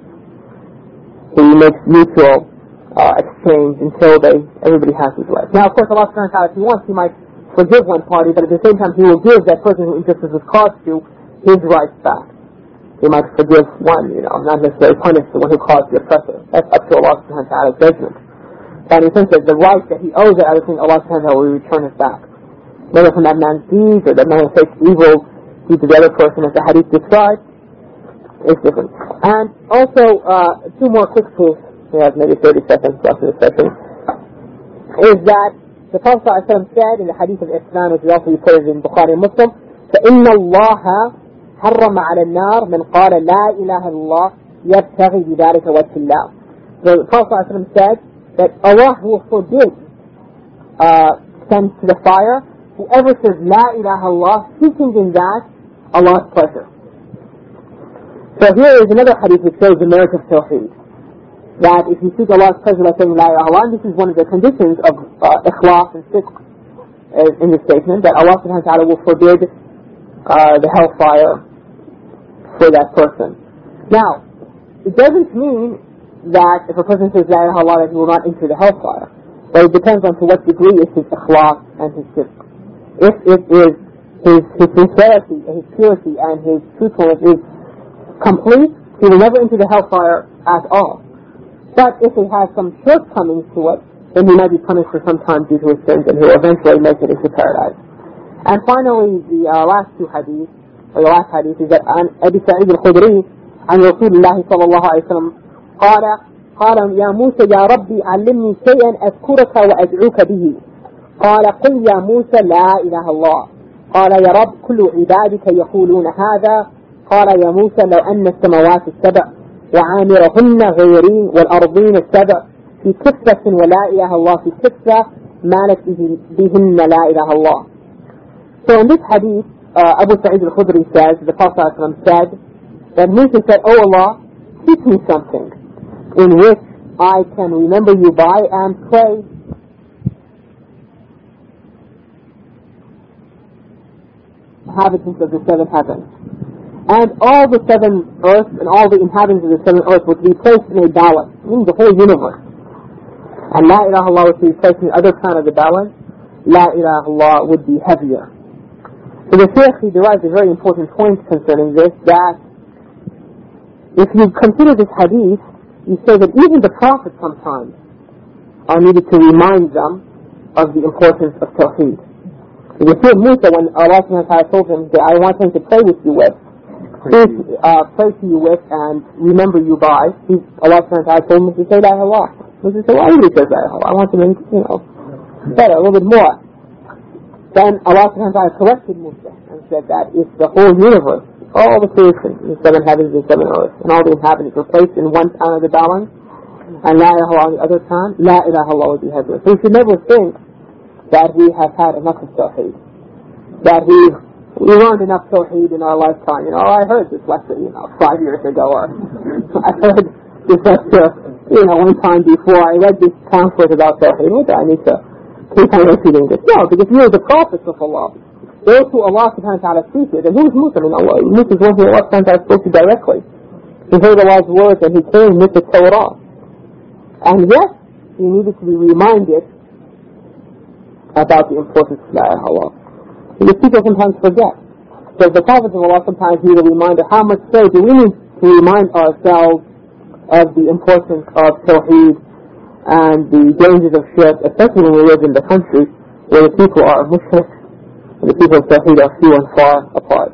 Speaker 1: He makes mutual uh, exchange until they everybody has his right. Now, of course, Allah subhanahu wa ta'ala, if He wants, He might forgive one party, but at the same time, He will give that person who injustice was caused to his rights back. He might forgive one, you know, not necessarily punish the one who caused the oppressor. That's up to Allah subhanahu wa ta'ala's judgment. And in the sense that the right that he owes that other thing, Allah subhanahu wa ta'ala will return it back. Whether from that man's deeds or that man takes evil deeds to the other person, as the hadith describes, is different. And also, uh, two more quick proofs, we have maybe thirty seconds left in the session, is that the Prophet ﷺ said in the hadith of Islam, which is also reported in Bukhari and Muslim, فَإِنَّ اللَّهَ حَرَّمَ عَلَى النَّارِ مَنْ قَالَ لَا إِلَهَ إِلَّا اللَّهِ يَبْتَغِي بِذَلِكَ وَجْهَ اللَّهِ. The Prophet ﷺ said that Allah will forbid uh, send to the fire whoever says La ilaha illallah, seeking in that Allah's pleasure. So here is another hadith which shows the merit of Tawheed. That if you seek Allah's pleasure by saying La ilaha illallah, and this is one of the conditions of uh, ikhlas and sidq uh, in this statement, that Allah subhanahu wa ta'ala will forbid uh, the hellfire for that person. Now, it doesn't mean that if a person says La ilaha illallah, that he will not enter the hellfire. But it depends on to what degree is his ikhlas and his sidq. If it is his, his sincerity, his purity, and his truthfulness is complete, he will never enter the hellfire at all. But if he has some shortcomings to it, then he might be punished for some time due to his sins, and he will eventually make it into paradise. And finally, the uh, last two hadiths, or the last hadith, is that عن أبي سعيد الخدري عن رسول الله صلى الله عليه وسلم قال قال يا موسى يا ربي علمني شيئا أذكرك وأدعوك به. قال قل يا موسى لا إله إلا الله. قال يا رب كل عبادك يقولون هذا. قال يا موسى لو أن السماوات السبع وعامرهن غيري والأرضين السبع في كفة ولا إله إلا الله في كفة مالت بهن لا إله إلا الله. So in this hadith, uh, Abu Sa'id al-Khudri says, the Prophet said, that Musa said, Oh Allah, teach me something in which I can remember you by and pray. Inhabitants of the seven heavens. And all the seven earths and all the inhabitants of the seven earths were to be placed in a balance, meaning the whole universe. And La ilaha illallah was to be placed in the other side of the balance. La ilaha illallah would be heavier. So the Shaykh, he derives a very important point concerning this, that if you consider this hadith, you say that even the prophets sometimes are needed to remind them of the importance of Tawheed. You see Musa, when Allah subhanahu wa ta'ala told him that I want him to pray with you with, please uh, pray to you with and remember you by, he, Allah subhanahu wa ta'ala told him to say La ilaha illallah. Musa said, why would he say La ilaha illallah? I want him to, you know, better, a little bit more. Then Allah subhanahu wa ta'ala corrected Musa and said that if the whole universe, all the creation, the seven heavens and seven earths, and all the inhabitants were placed in one time of the balance, and La ilaha illallah on the other time, La ilaha illallah would be heavier. So we should never think that we have had enough of Tawheed, that we we learned enough Tawheed in our lifetime. You know, I heard this lesson, you know, five years ago, or I heard this lecture, you know, one time before. I read this pamphlet about Tawheed. What do I need to keep on repeating this? No, because you are the prophets of Allah. Those who Allah subhanahu wa ta'ala speaks with. And who is Musa? I mean, Allah, Musa is one who Allah subhanahu wa ta'ala spoke to directly. He heard Allah's words and he came with the Torah. And yes, he needed to be reminded about the importance of La ilaha illallah. Because people sometimes forget. So the prophets of Allah sometimes need a reminder. How much so do we need to remind ourselves of the importance of Tawheed and the dangers of shirk, especially when we live in the country where the people are mushrik and the people of Tawheed are few and far apart.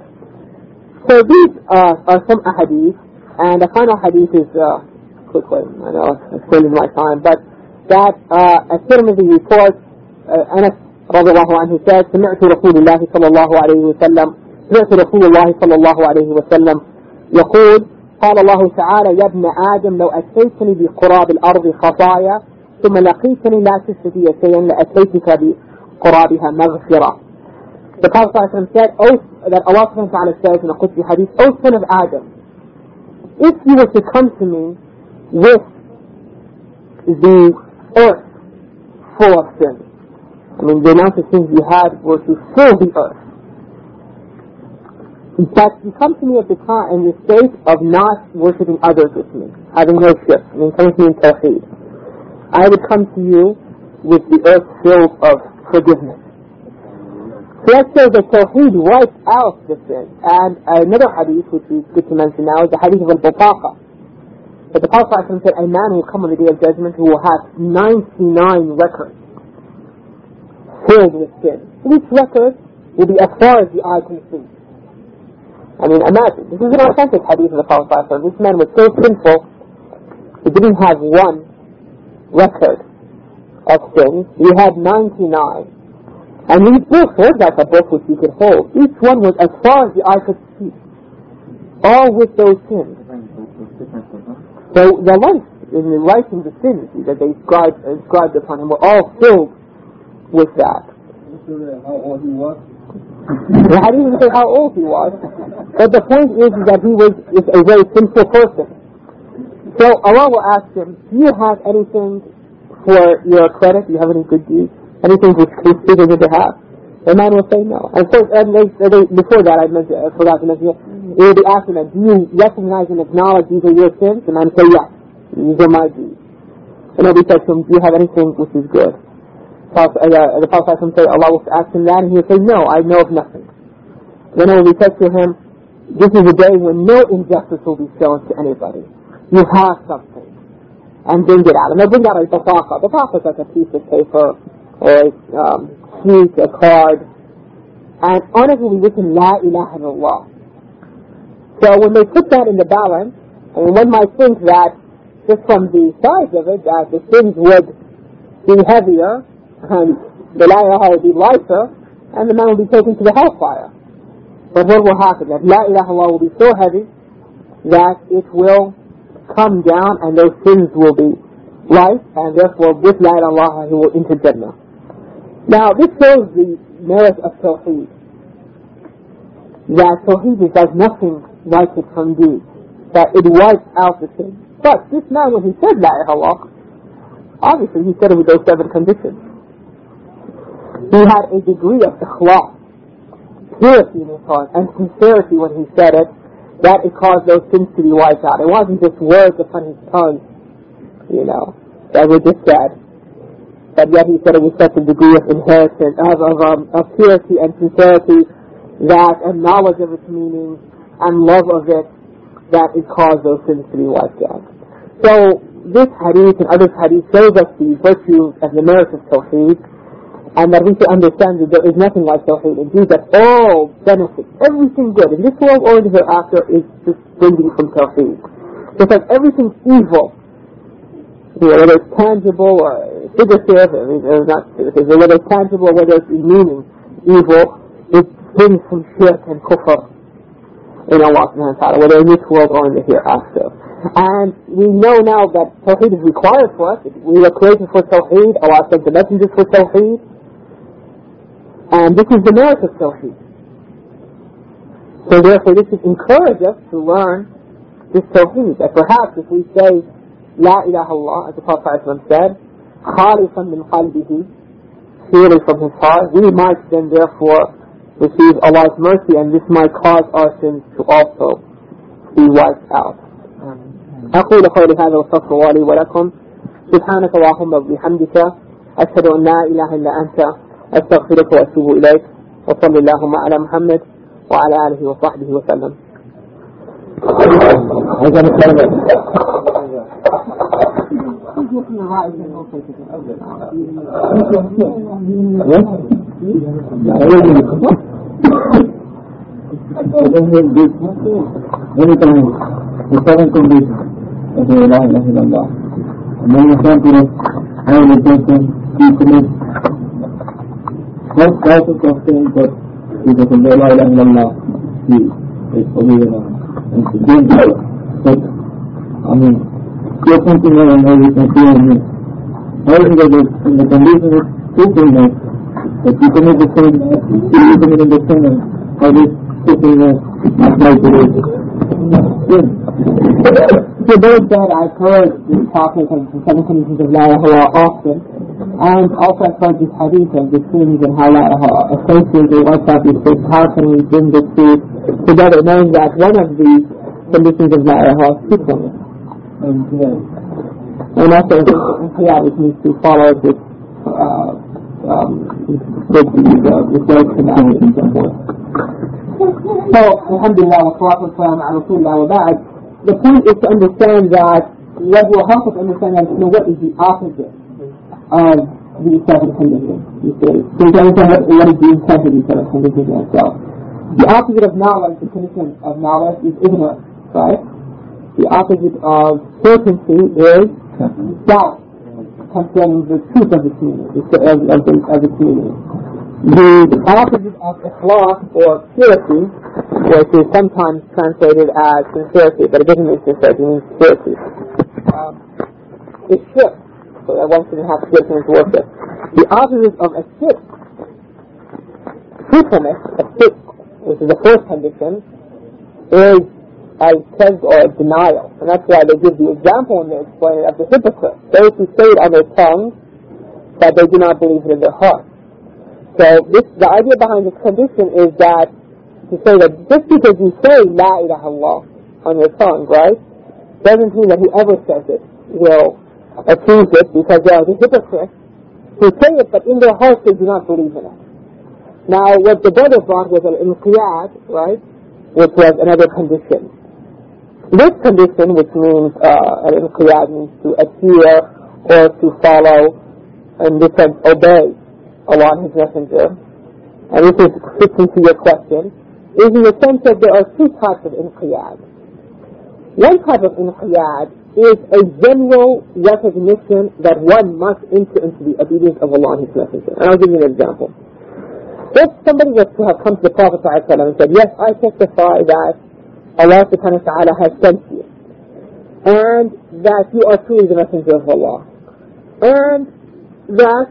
Speaker 1: So these uh, are some ahadith, and the final hadith is, uh, quickly, I know I've extended my time, but that uh, at-Tirmidhi reports, uh, Anas رضي الله عنه said, سمعت رسول الله صلى الله عليه وسلم سمعت رسول الله صلى الله عليه وسلم يقول قال الله تعالى يا ابن آدم لو أتيتني بقراب الأرض خطايا ثم لقيتني لا تشرك بي شيئا لأتيتك بقرابها مغفرة. The Prophet said, oh, that Allah subhanahu wa ta'ala says in a Qudsi hadith, O son of Adam, if you were to come to me with the earth full of sin, I mean, the amount of sins you had were to fill the earth. But you come to me at the time in the state of not worshipping others with me, having no shirk, I mean, coming to me in Tawheed. I would come to you with the earth filled of forgiveness. So let's say that Tawheed wipes out the sin. And another hadith, which is good to mention now, is the hadith of Al-Butaqa. But the Prophet said, a man will come on the Day of Judgment who will have ninety-nine records filled with sin. Each record will be as far as the eye can see. I mean, imagine, this is an authentic hadith of the Prophet. This man was so sinful, he didn't have one record of sins. He had ninety-nine. And these books were like a book which you could hold. Each one was as far as the eye could see. All with those sins. So the length in the writing the sins that they inscribed, inscribed upon him were all filled with that.
Speaker 2: How old he was?
Speaker 1: I didn't even say how old he was. But the point is that he was is a very sinful person. So Allah will ask him, do you have anything for your credit? Do you have any good deeds? Anything which is bigger than to have? The man will say no. And so, and they, they, before that I, mentioned, I forgot to mention it, it will be asking them, do you recognize and acknowledge these are your sins? And the man will say yes, these are my deeds. And they'll be said to him, do you have anything which is good? Uh, the Prophet will say, Allah will ask him that, and he will say, no, I know of nothing. Then it will be said to him, this is a day when no injustice will be shown to anybody. You have something. And bring it out. And they'll bring out a bataqa. Bataqa is like a piece of paper, or a um, sheet, a card. And on it will be written, La ilaha illallah. So when they put that in the balance, I mean, one might think that, just from the size of it, that the sins would be heavier, and the La ilaha will be lighter, and the man will be taken to the hellfire. But what will happen? That La ilaha will be so heavy that it will come down and those sins will be light, and therefore with La ilaha he will enter Jannah. Now this shows the merit of Tawheed. That Tawheed does nothing like it can do. That it wipes out the sin. But this man, when he said La ilaha, obviously he said it with those seven conditions. He had a degree of ikhlas, purity in his heart, and sincerity when he said it, that it caused those sins to be wiped out. It wasn't just words upon his tongue, you know, that were just said. But yet he said it was such a degree of inheritance, of, of, um, of purity and sincerity, that, and knowledge of its meaning, and love of it, that it caused those sins to be wiped out. So, this hadith and other hadith shows us the virtues and the merits of Tawheed, and that we should understand that there is nothing like Tawheed. Indeed, that all benefits, everything good in this world or in the hereafter is just bringing from Tawheed. Because everything evil, you know, whether it's tangible or figurative, I mean, or not figurative, whether it's tangible or whether it's meaning, evil, it brings from shirk and kufr in Allah subhanahu wa ta'ala, whether in this world or in the hereafter. And we know now that Tawheed is required for us. We were created for Tawheed. Allah sent the messengers for Tawheed. And this is the merit of Tawheed. So therefore this should encourage us to learn this Tawheed. That perhaps if we say, La ilaha Allah, as the Prophet said, Khalifan min qalbihi, purely from his heart, we might then therefore receive Allah's mercy, and this might cause our sins to also be wiped out. أقول قولي هذا واستغفر الله لي ولكم سبحانك اللهم وبحمدك أشهد أن لا إله إلا أنت أستغفرك وأتوب إليك وصلى اللهم على محمد وعلى آله وصحبه وسلم.
Speaker 2: the seven conditions of the La ilaha illallah. And then you come to it, how the person he commits first process of saying that because of the La ilaha illallah he is forbidden and to do but I mean there's something wrong and how you can feel in it. However, in the condition of truthfulness that you commit the sin, you commit the sin, how this truthfulness applies to it.
Speaker 1: So those that I've heard this topic of the seven conditions of La ilaha illallah often, and also I've heard this hadith of the sins and how La ilaha illallah associated what's up with this, how can we bring the two together, knowing that one of the conditions of La ilaha illallah is truthfulness. And also Inqiyad, which means to follow this uh, um, with the words and actions and so forth. So, alhamdulillah, wa salatu wa salam ala rasulillah wa ba'd. The point is to understand that, what will help us understand that, you know, what is the opposite of these seven conditions, you see. So you can understand what, what is the intent of these seven conditions in itself. The opposite of knowledge, the condition of knowledge, is ignorance, right? The opposite of certainty is doubt concerning the truth of its meaning, of, of, the, of its meaning. The opposite of ikhlas, or purity, which is sometimes translated as sincerity, but it doesn't mean sincerity, it means purity. Um, is shirk, so that one shouldn't have shirk in his worship. The opposite of a shirk, truthfulness, a shirk, which is the first condition, is a kez or a denial. And that's why they give the example when they explain it of the hypocrite. Those who say it on their tongue, but they do not believe it in their heart. So this, the idea behind this condition is that to say that just because you say La ilaha illallah on your tongue, right, doesn't mean that whoever says it will approve it, because there are the hypocrites who say it, but in their hearts they do not believe in it. Now, what the brother brought was an inqiyad, right, which was another condition. This condition, which means uh, an inqiyad means to adhere or to follow, and this sense obey Allah and His Messenger, and this is fits into your question, is in the sense that there are two types of inqiyad. One type of inqiyad is a general recognition that one must enter into the obedience of Allah and His Messenger. And I'll give you an example. If somebody was to have come to the Prophet ﷺ and said, yes, I testify that Allah subhanahu wa ta'ala has sent you, and that you are truly the Messenger of Allah, and that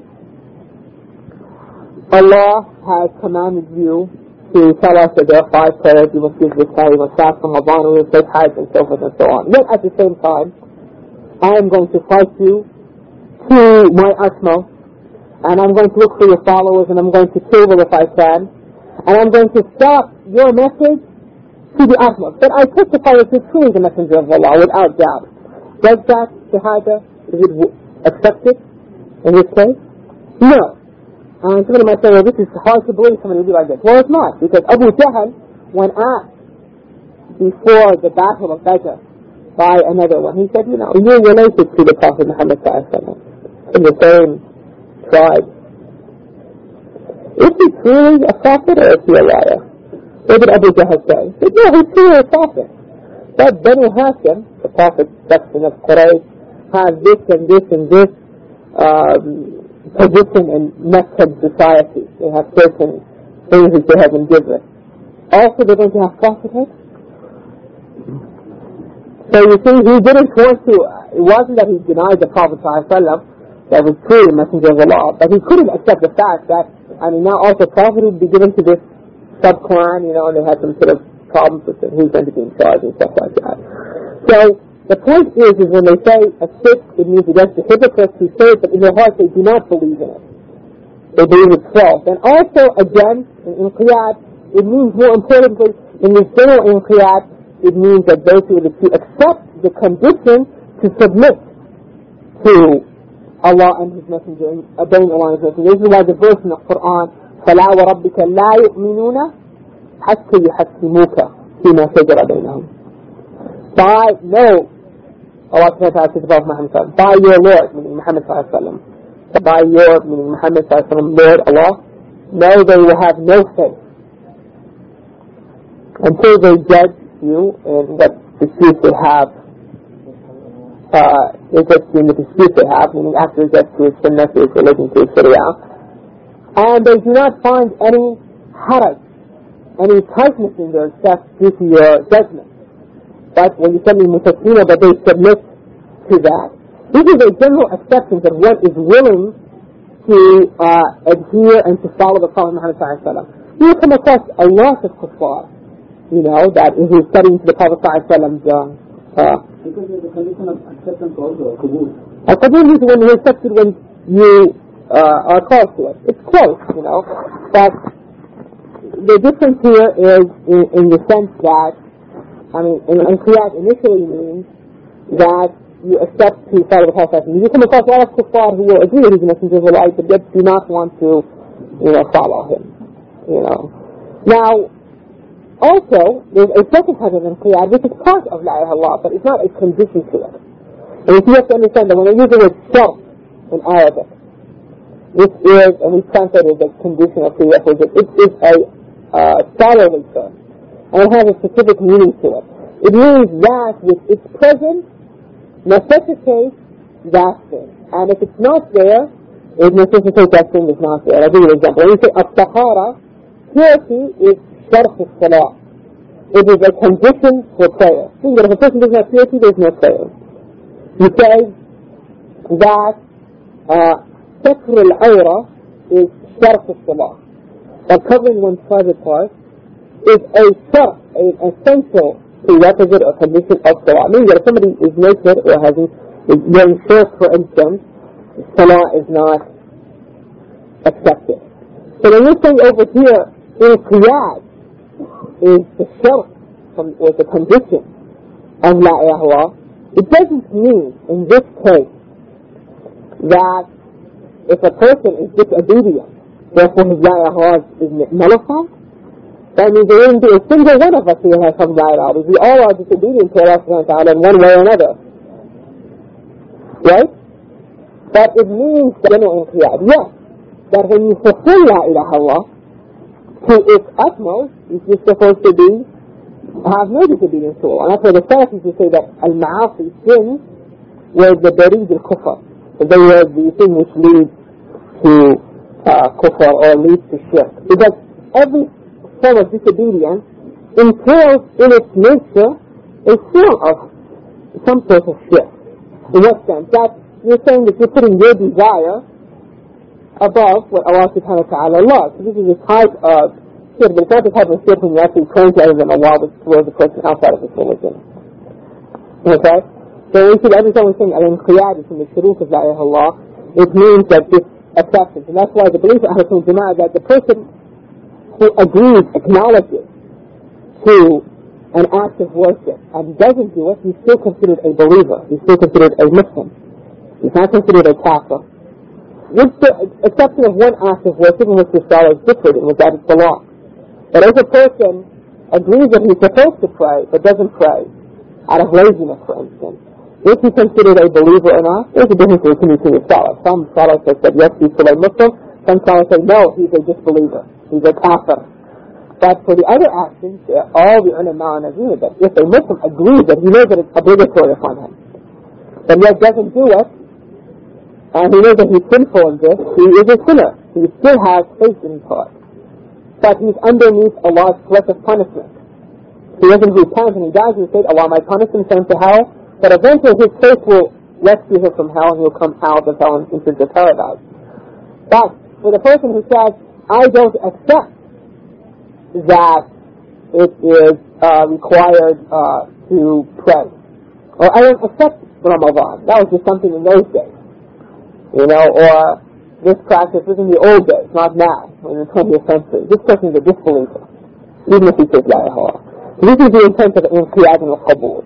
Speaker 1: Allah has commanded you to tell us that there are five prayers, you must give this time, you must fast from Ramadan, you must take Hajj, and so forth and so on. Yet at the same time, I am going to fight you to my utmost, and I'm going to look for your followers, and I'm going to kill them if I can, and I'm going to stop your message to the utmost. But I testify that you're truly the messenger of Allah, without doubt. Does that shahada, is it accepted in this case? No. And somebody might say, well, this is hard to believe somebody would be like this. Well, it's not, because Abu Jahl, when asked before the battle of Badr by another one, he said, you know, you're related to the Prophet Muhammad sallallahu alaihi wasallam, in the same tribe. Is he truly a prophet or is he a liar? What did Abu Jahl say? He said, no, he's truly a prophet. But Banu Hashim, the prophet section of Quraysh, has this and this and this um, position in Meccan society. They have certain things that they have been given. Also, they're going to have prophethood. So you see, he didn't want to, it wasn't that he denied the Prophet ﷺ that was truly the messenger of Allah, but he couldn't accept the fact that, I mean, now also prophet would be given to this sub-clan, you know, and they had some sort of problems with it, who's going to be in charge and stuff like that. So, the point is, is when they say a shirk, it means against the hypocrites who say it, but in their hearts they do not believe in it. They believe it's false. And also, again, in inqiyad, it means more importantly, in this general inqiyad, it means that those who to accept the condition to submit to Allah and His Messenger, and obeying Allah and His Messenger. This is why the verse in the Quran, فَلَا وَرَبِّكَ لَا يُؤْمِنُونَ حَتَّى يُحَكِّمُوكَ فِيمَا شَجَرَ بَيْنَهُمْ. By, no, Allah subhanahu wa ta'ala says about Muhammad sallallahu alaihi wasallam, by your Lord, meaning Muhammad sallallahu alaihi wasallam, by your, meaning Muhammad sallallahu alaihi wasallam, Lord Allah, no, they will have no faith until they judge you in what disputes they have, uh, they judge you in the disputes they have, meaning after they get to its sunnah, to its religion, to its sharia, and they do not find any haraj, any tightness in their chest due to your judgment. But when you say mutakina, that they submit to that. This is a general acceptance of what is willing to uh, adhere and to follow the Prophet Muhammad sallallahu alaihi wasallam. You will come across a lot of kuffar, you know, that is studying to the Prophet sallallahu alaihi wasallam's uh, uh,
Speaker 2: because there's a condition of acceptance also, qabul.
Speaker 1: A qabul is when you accept it when you uh, are close to it. It's close, you know, but the difference here is in, in the sense that, I mean, inqiyad initially means that you accept to follow the Prophet. You come across a lot of kuffar who will agree that he's a messenger of Allah, but yet do not want to, you know, follow him. You know. Now, also, there's a second type of inqiyad, which is part of La ilaha illallah, but it's not a condition to it. And you have to understand that when they use the word shart in Arabic, this is, and we translated the condition of prerequisite, it is a uh, scholarly term. And it has a specific meaning to it. It means that with its presence necessitates that thing. And if it's not there, it necessitates that thing is not there. I'll give you an example. When you say at-tahara, purity is sharf al-salah. It is a condition for prayer. Meaning that if a person doesn't have purity, there's no prayer. You say that satr al-awra is sharf al-salah. That covering one's private parts is a shart, an essential prerequisite or condition of salah. Meaning that if somebody is naked or hasn't, is wearing shirts, for instance, salah is not accepted. So when you're saying over here, inqiyad is the shart, or the condition of La ilaha illallah, it doesn't mean, in this case, that if a person is disobedient, therefore his La ilaha illallah is nullified. That means there wouldn't be a single one of us who has some La ilaha illallah. We all are disobedient to Allah subhanahu wa ta'ala in one way or another. Right? But it means general inqiyad. Yes, that when you fulfill La ilaha illallah to its utmost, you're supposed to be, have no disobedience to Allah. And that's why the Salafis will say that al-ma'asi, sins, were the barid al-kufr. So they were the thing which leads to uh, kufr or leads to shirk. Because every form of disobedience entails in its nature a form of some sort of shirk. In what sense? That you're saying that you're putting your desire above what Allah subhanahu wa ta'ala loves. So this is a type of shirk, but it's not the type of shirk when you actually turn to other than Allah, which towards the person outside of this religion. Okay? So we see every time we're saying al-inqiyad is from the shuruk of La ilaha illallah, it means that this acceptance. And that's why the belief of Ahlul Sunnah Jama'ah that the person who agrees, acknowledges to an act of worship and doesn't do it, he's still considered a believer. He's still considered a Muslim. He's not considered a kafir. With the exception of one act of worship in which the scholars differed in which that is the law. But if a person agrees that he's supposed to pray but doesn't pray, out of laziness for instance, is he considered a believer or not? There's a difference between the two scholars. Some scholars have said yes, he's still a Muslim. Some scholars say no, he's a disbeliever. He's a kafir. But for the other actions, all the ulama agree that if a Muslim agrees that he knows that it's obligatory upon him, but yet doesn't do it, and he knows that he's sinful in this, he is a sinner. He still has faith in his heart. But he's underneath Allah's threat of punishment. He doesn't repent and he dies in the state, Allah might punish him, send him to hell, but eventually his faith will rescue him from hell and he'll come out of hell and into the paradise. But for the person who says, I don't accept that it is uh, required uh, to pray, or I don't accept Ramadan, that was just something in those days, you know, or this practice was in the old days, not now, in the twentieth century. This person is a disbeliever, even if he says La ilaha. This is the intent of Inqiyad and Al-Qabul.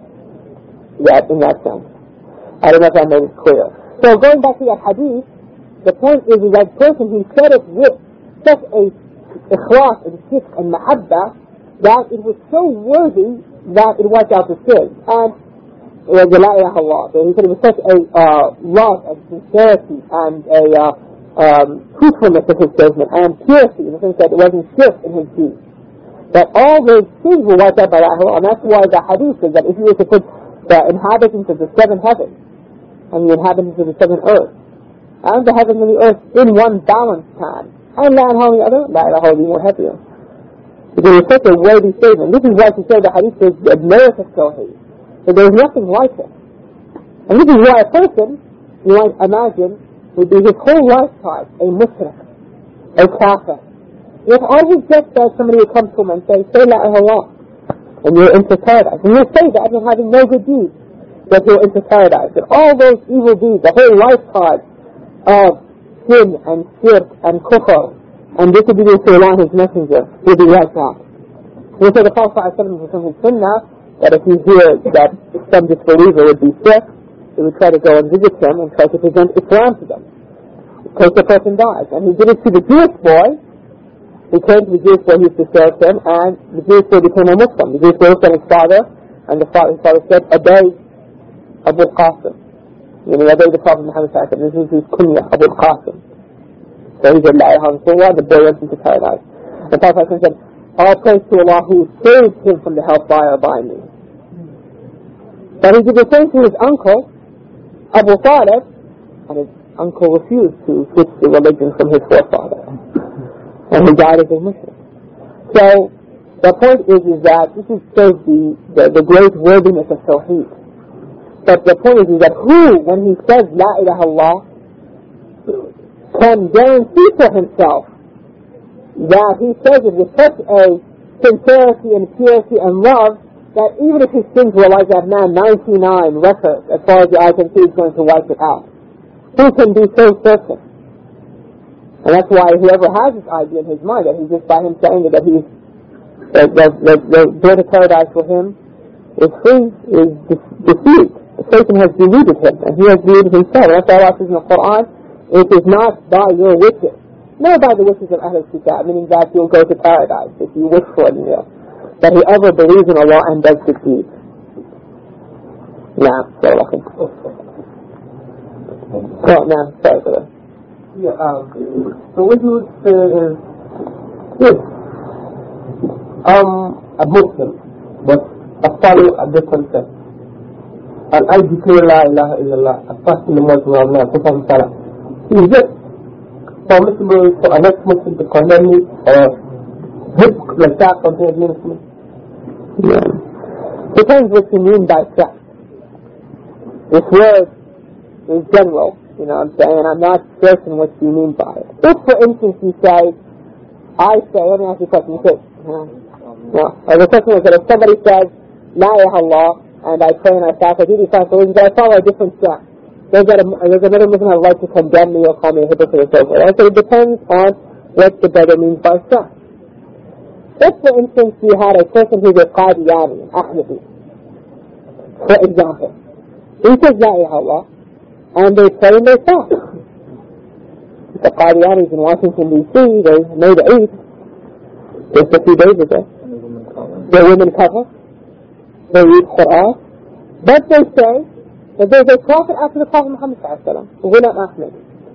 Speaker 1: Yeah, in that sense. I don't know if I made it clear. So going back to that hadith, the point is, is that person who said it with such a ikhlas and shirk and mahabba that it was so worthy that it wiped out the sin. And it was La ilaha illallah. So he said it was such a uh, love and sincerity and a uh, um, truthfulness of his statement and purity in the sense that it wasn't shirk in his deed. That all those things were wiped out by La ilaha illallah. And that's why the hadith says that if you were to put the inhabitants of the seven heavens and the inhabitants of the seven earths and the heavens and the earth in one balanced pan, and La ilaha on the other, La ilaha will be more heavier. Because it's such a worthy statement. This is why she said the hadith says the merit of Tawheed. So there is nothing like it. And this is why a person, you might imagine, would be his whole lifetime a mushrik, a kafir. If all he just does, somebody will come to him and say, say La ilaha, and you're into paradise. And he'll say that and having no good deeds, that you're into paradise. And all those evil deeds, the whole lifetime of sin and shirk and kufr and disobedience to Allah and His Messenger will be wiped out. We say the Prophet ﷺ from his sunnah that if he hears that some disbeliever would be sick, he would try to go and visit him and try to present Islam to them. In case the person dies. And he did it to the Jewish boy. He came to the Jewish boy, he used to serve him, and the Jewish boy became a Muslim. The Jewish boy looked at his father, and the father, his father said, Obey Abu Qasim. You know, obey the Prophet Muhammad sallallahu alaihi wasallam. This is his kunya, Abu Qasim. So he said, La ilaha illallah, the boy went into paradise. The Prophet said, all praise to Allah who saved him from the hellfire by me. But he did the same to his uncle, Abu Talib, and his uncle refused to switch the religion from his forefather. And he died as a Muslim. So, the point is, is that this is shows the, the, the great worthiness of Tawheed. But the point is, is that who, when he says La ilaha illallah, can guarantee for himself that he says it with such a sincerity and purity and love that even if his sins were like that man, ninety-nine records, as far as the eye can see, he's going to wipe it out. Who can be so certain? And that's why whoever has this idea in his mind, that he's just by him saying that he's, that the, the, the door to paradise for him is free, is de- deceived. Satan has deluded him, and he has deluded himself. And that's why Allah says in the Quran, it is not by your wishes, nor by the wishes of Ahlul Kitab, meaning that you'll go to paradise if you wish for it, you know, that whoever believes in Allah and does good deeds. Now, so welcome. So, now, sorry for that.
Speaker 3: Yeah, um, so what you would say is, yes, I'm a Muslim, but I follow a different sect. And I declare La ilaha illallah, I fast in the month of Ramadan, perform salah. Is it permissible for a next Muslim to condemn me or hit like that compared to Muslim?
Speaker 1: Yeah. Depends what you mean by sect. This word is general. You know what I'm saying? I'm not certain what you mean by it. If, for instance, you say, I say, let me ask you a question. You say, no. no. The question is that if somebody says, La ilaha illallah, and I pray and I fast, I do these fast religions, but I follow a different sect. There's, a, there's another Muslim that would like to condemn me or call me a hypocrite or so forth. So it depends on what the brother means by sect. If, for instance, you had a person who's a Qadiani, Ahmadi, for example, he says La ilaha illallah, and they pray and they fast. The Qadianis in Washington, D C, they made Eid just a few days ago. Their women cover, they read Quran, but they say that there's a prophet after the Prophet Muhammad sallallahu alaihi wasallam, Ghulam Ahmad.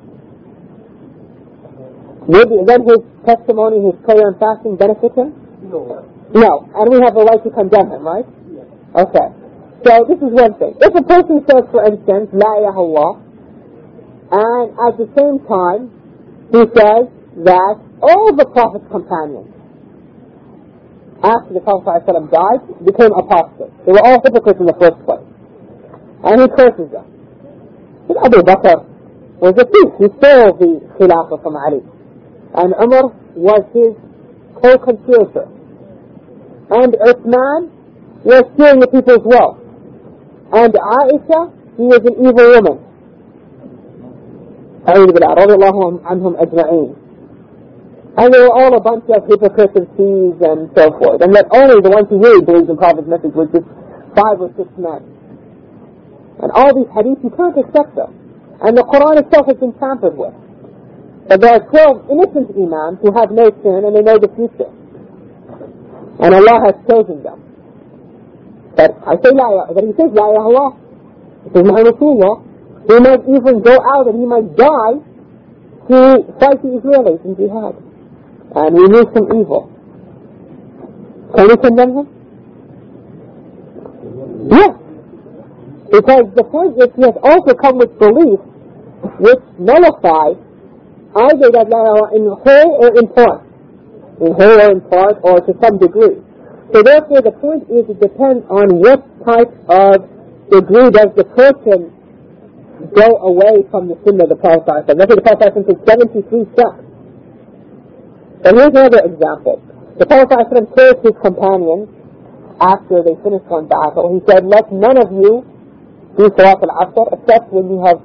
Speaker 1: Would then his testimony, his prayer and fasting benefit him?
Speaker 3: No.
Speaker 1: No, and we have a right to condemn him, right? Okay. So this is one thing. If a person says, for instance, La ilaha illallah, and at the same time, he says that all the Prophet's companions, after the Prophet ﷺ died, became apostates. They were all hypocrites in the first place. And he curses them. And Abu Bakr was a thief. He stole the Khilafah from Ali. And Umar was his co-conspirator. And Uthman was stealing the people's wealth. And Aisha, he was an evil woman. أعوذ بالله رضي الله عنهم أجمعين. And they were all a bunch of hypocrites and thieves and so forth. And that only the ones who really believed in Prophet's message was just five or six men. And all these hadiths, you can't accept them. And the Quran itself has been tampered with. But there are twelve innocent imams who have no sin and they know the future. And Allah has chosen them. But I say La ilaha, but he says La ilaha illallah. He says Muhammad Rasulullah. He might even go out and he might die to fight the Israelis in jihad and remove some evil. Can we condemn him? Yes. Because the point is he has also come with beliefs which nullify either that La ilaha in whole or in part. In whole or in part or to some degree. So therefore the point is it depends on what type of degree does the person go away from the sunnah of the Prophet ﷺ. That's why the Prophet ﷺ took seventy-three steps. And here's another example. The Prophet ﷺ told his companions after they finished one battle, he said, let none of you do Salat al-Asr except when you have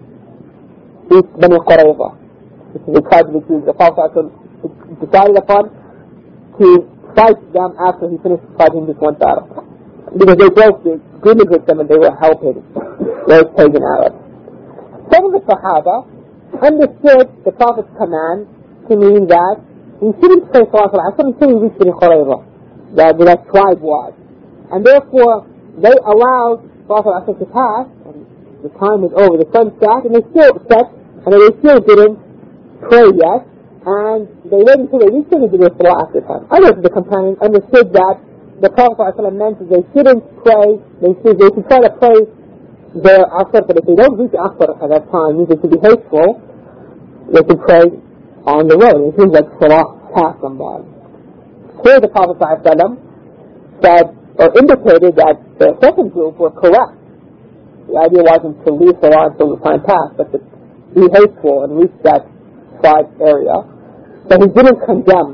Speaker 1: beat Bani Qurayza. This is the tribe of the Jews. The Prophet ﷺ decided upon to fight them after he finished fighting this one battle. Because they broke the agreement with them and they were helping those pagan Arabs. Some of the Sahaba understood the Prophet's command to mean that we shouldn't say Salat al-Asr until we reach Bani Qurayza, that that tribe was. And therefore, they allowed Salat al-Asr to pass, and the time was over, the sun set, and they still set, and they still didn't pray yet, and they waited until they reached it and did it for after time. Others of the companions understood that the Prophet ﷺ meant that they shouldn't pray, they should, they should try to pray their Asr, but if they don't reach Asr at that time, means they should be hateful, they should pray on the road. It seems like Salah passed them by. Here the Prophet ﷺ said, or indicated that the second group were correct. The idea wasn't to leave Salah until the time passed, but to be hateful and reach that side area. But he didn't condemn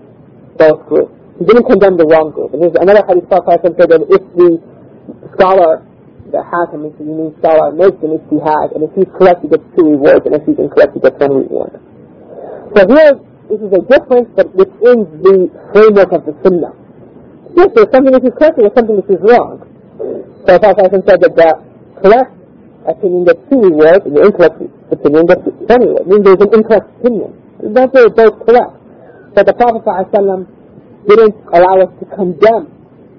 Speaker 1: both groups. He didn't condemn the wrong group. And there's another hadith Prophet said that if the scholar, the hakim, if you mean scholar, makes an ijtihad, and if he's correct, he gets two rewards, and if he's incorrect, he gets one reward. So here, this is a difference, but within the framework of the sunnah. Yes, there's something which is correct, and there's something which is wrong. So Prophet said that the correct opinion gets two rewards, and the incorrect opinion gets one reward. It means there's an incorrect opinion. It's not that they're both correct. But the Prophet ﷺ didn't allow us to condemn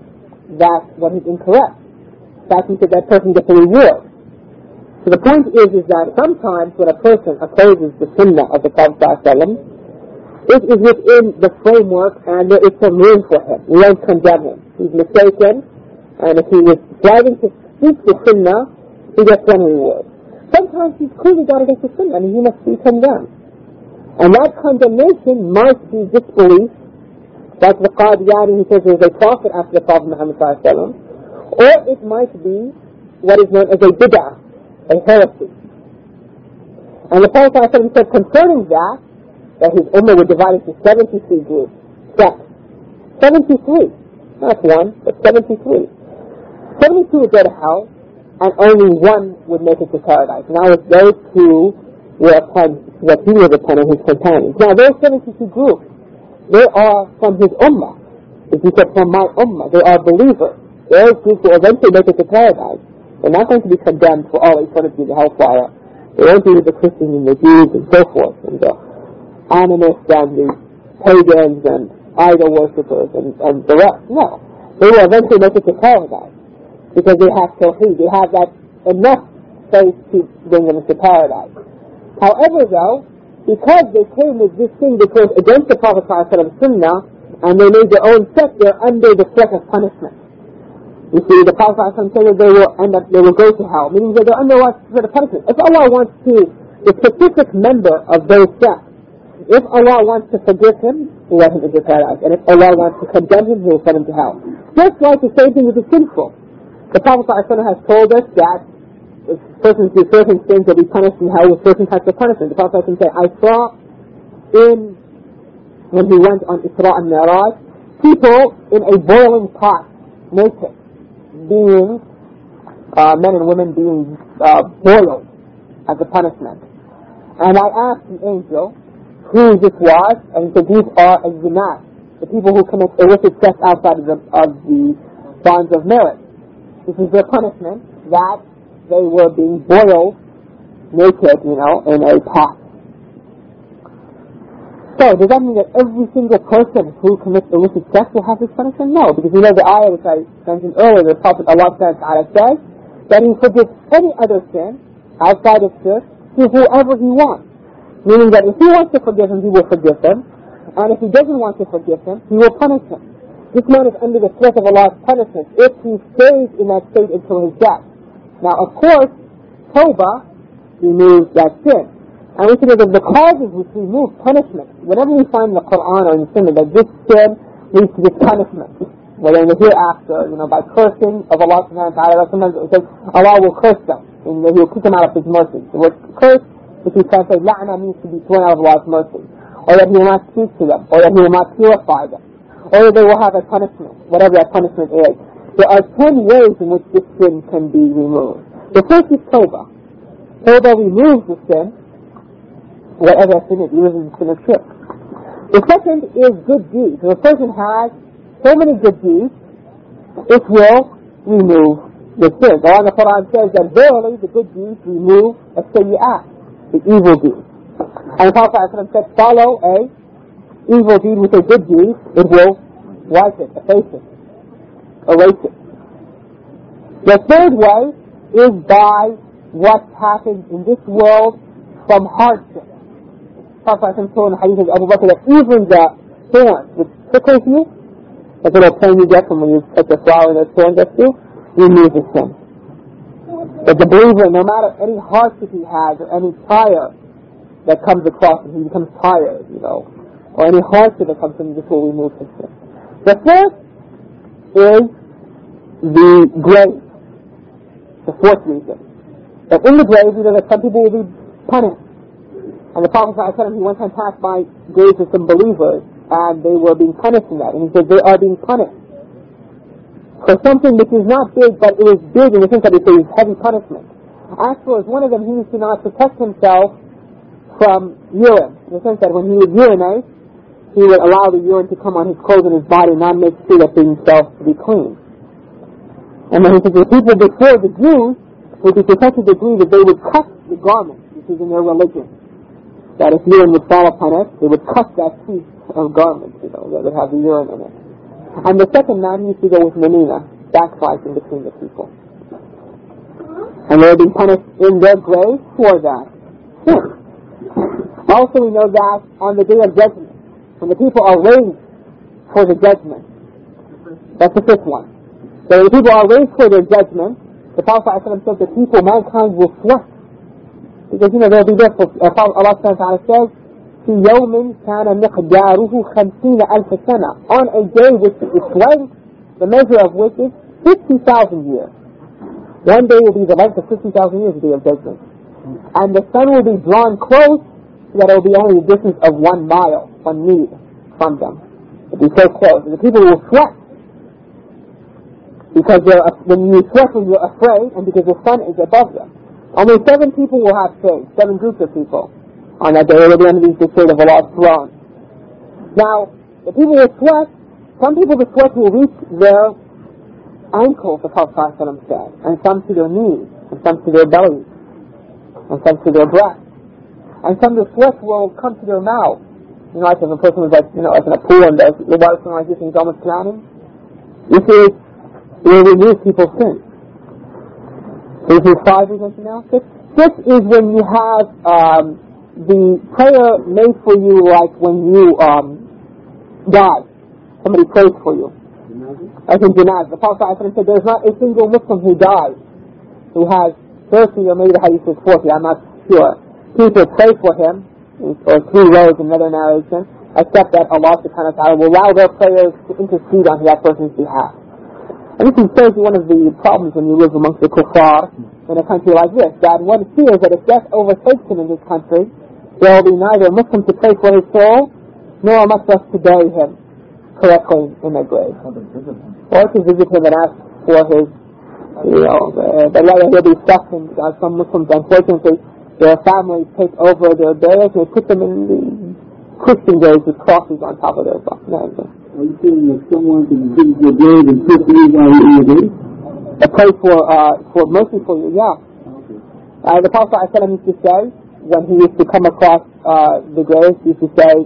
Speaker 1: that what is incorrect. In fact, he said that person gets a reward. So the point is, is that sometimes when a person opposes the sunnah of the Prophet ﷺ, it is within the framework and there is some room for him. We won't condemn him. He's mistaken, and if he was striving to speak the sunnah, he gets one reward. Sometimes he's clearly got against the sunnah and he must be condemned. And that condemnation might be disbelief, like the Qadiani who says there was a prophet after the Prophet Muhammad sallallahu alaihi wasallam, or it might be what is known as a bid'ah, a heresy. And the Prophet sallallahu alaihi wasallam said concerning that, that his ummah would divide into seventy-three groups, sects. seventy-three, not one, but seventy-three. seventy-two would go to hell, and only one would make it to paradise. Now it's those who were upon what he was upon and his companions. Now those seventy-two groups, they are from his ummah. If he said, from my ummah, they are believers. Those Jews will eventually make it to paradise. They're not going to be condemned for all eternity in the hellfire. They won't be with the Christians and the Jews and so forth, and the animists and the pagans and idol worshippers and, and the rest. No. They will eventually make it to paradise because they have tawheed. They have that enough faith to bring them into paradise. However, though, because they came with this thing that goes against the Prophet ﷺ Sunnah, and they made their own sect, they're under the threat of punishment. You see, the Prophet ﷺ said that they will end up, they will go to hell, meaning that they're under what threat of punishment. If Allah wants to, the specific member of those sects, if Allah wants to forgive him, He will let him into paradise, and if Allah wants to condemn him, He will send him to hell. Just like the same thing with the sinful. The Prophet ﷺ has told us that if persons do certain things, they'll be punished in hell with certain types of punishment. The Prophet ﷺ said, I saw in, when he went on Isra and Mi'raj, people in a boiling pot, naked, being, uh, men and women being uh, boiled as a punishment. And I asked the angel who this was, and he said, these are az-zinat, the people who commit illicit sex outside of the, of the bonds of marriage. This is their punishment, that they were being boiled naked, you know, in a pot. So, does that mean that every single person who commits illicit sex will have this punishment? No, because you know the ayah which I mentioned earlier, the Prophet Allah says that He forgives any other sin outside of shirk to whoever He wants. Meaning that if He wants to forgive him, He will forgive him, and if He doesn't want to forgive him, He will punish him. This man is under the threat of Allah's punishment if he stays in that state until his death. Now, of course, Tawbah removes that sin. And we see that the causes which remove punishment, whenever we find in the Quran or in the Sunnah that this sin leads to this punishment, whether in the hereafter, you know, by cursing of Allah subhanahu wa ta'ala, sometimes it says Allah will curse them, and He will kick them out of His mercy. The word curse, which we translate la'na, means to be thrown out of Allah's mercy, or that He will not speak to them, or that He will not purify them, or that they will have a punishment, whatever that punishment is. There are ten ways in which this sin can be removed. The first is Tawbah. Tawbah removes the sin, whatever sin it is, the sin of shirk. The second is good deeds. If a person has so many good deeds, it will remove the sins. Allah in the Quran says that verily the good deeds remove a sayyi'at, the evil deeds. And the Prophet said, follow a evil deed with a good deed, it will wipe it, efface it, erase it. The third way is by what happens in this world from hardship. Prophet told in the hadith of Abu Bakr that even the thorn which tickles you, that little pain you get from when you touch a flower and the thorn gets you, removes the sin. But the believer, no matter any hardship he has or any fire that comes across him, he becomes tired, you know, or any hardship that comes to him, this will remove his sin. The fourth is the grave. The fourth reason. That in the grave, you know, that some people will be punished. And the Prophet ﷺ, he one time passed by graves of some believers, and they were being punished in that. And he said, they are being punished for something which is not big, but it is big in the sense that it is heavy punishment. As for as one of them, he used to not protect himself from urine, in the sense that when he would urinate, he would allow the urine to come on his clothes and his body, and not make sure that himself to be clean. And then he said, the people before the Jews would be protected to the degree that they would cut the garment, which is in their religion. That if urine would fall upon it, they would cut that piece of garment, you know, that would have the urine in it. And the second man used to go with Menina, backfighting between the people. And they were being punished in their grave for that sin. Also we know that on the day of judgment, when the people are raised for the judgment, that's the fifth one. So when the people are raised for their judgment, the Prophet ﷺ said that people, mankind will sweat. Because, you know, they'll be there for, uh, Allah subhanahu wa ta'ala says, في يوم كان مقداره خمسين ألف سنة, on a day which its length, the measure of which is fifty thousand years. One day will be the length of fifty thousand years, the day of judgment. And the sun will be drawn close, so that it will be only the distance of one mile, one mil from them. It will be so close. And the people will sweat. Because they're, when you sweat when you're afraid, and because the sun is above them. Only seven people will have faith, seven groups of people. On that day, they will be underneath the shade of Allah's throne. Now, the people will sweat, some people the sweat will reach their ankles, the Prophet ﷺ said, and some to their knees, and some to their bellies, and some to their breasts. And some of the sweat will come to their mouth. You know, like if a person was like, you know, like in a pool and the, the water's going like this and he's almost drowning. This is, it will remove people's sins. So this is five we mentioned now. Six. Six is when you have um, the prayer made for you like when you um, die. Somebody prays for you. Like in Janazah. The Prophet ﷺ said there's not a single Muslim who dies who has thirty or maybe the hadith is forty, I'm not sure. People pray for him, or three rows in another narration, except that Allah subhanahu wa ta'ala will allow their prayers to intercede on that person's behalf. And this is certainly one of the problems when you live amongst the kuffar in a country like this, that one fears that if death overtakes him in this country, there will be neither a Muslim to pray for his soul, nor much less to bury him correctly in their grave. Or to visit him and ask for his, you know, uh, but rather he'll be stuck in, uh, some Muslims, unfortunately, their families take over their burials and they put them in the Christian graves with crosses on top of their bodies.
Speaker 2: Are you saying that someone can visit your grave and pray for you while you're in your grave?
Speaker 1: I pray for, uh, for mercy for you, yeah. Okay. Uh, the Prophet ﷺ used to say, when he used to come across uh, the graves, he used to say,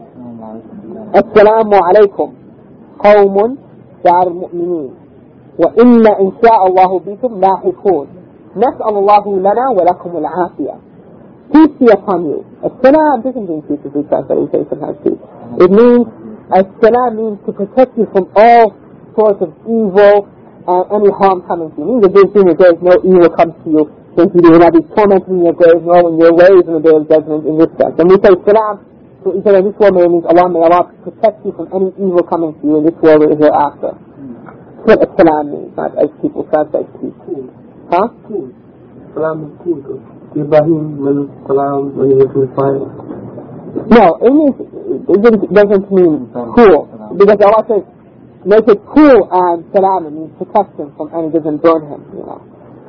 Speaker 1: Assalamu alaikum, qawmun dar mu'mineen, wa inna insha'Allahu bikum lahiqoon. نسأل الله لنا ولكم العافية. Peace be upon you. As-salam doesn't mean peace as we translate it sometimes peace. It means, as-salam means to protect you from all sorts of evil and any harm coming to you. It means that in your grave no evil comes to you, since you will not be tormented in your grave, nor when you're raised in the day of judgment in this sense. When we say salam, so we say in this world it means Allah, may Allah protect you from any evil coming to you in this world or hereafter. That's what as-salam means, not as people translate peace. Huh?
Speaker 3: Cool. Salam is cool. Ibrahim means salam when he was in the fire.
Speaker 1: No, it means, it doesn't mean cool. Because Allah says, make it cool and salam, it means protect him from any, doesn't burn him, you know.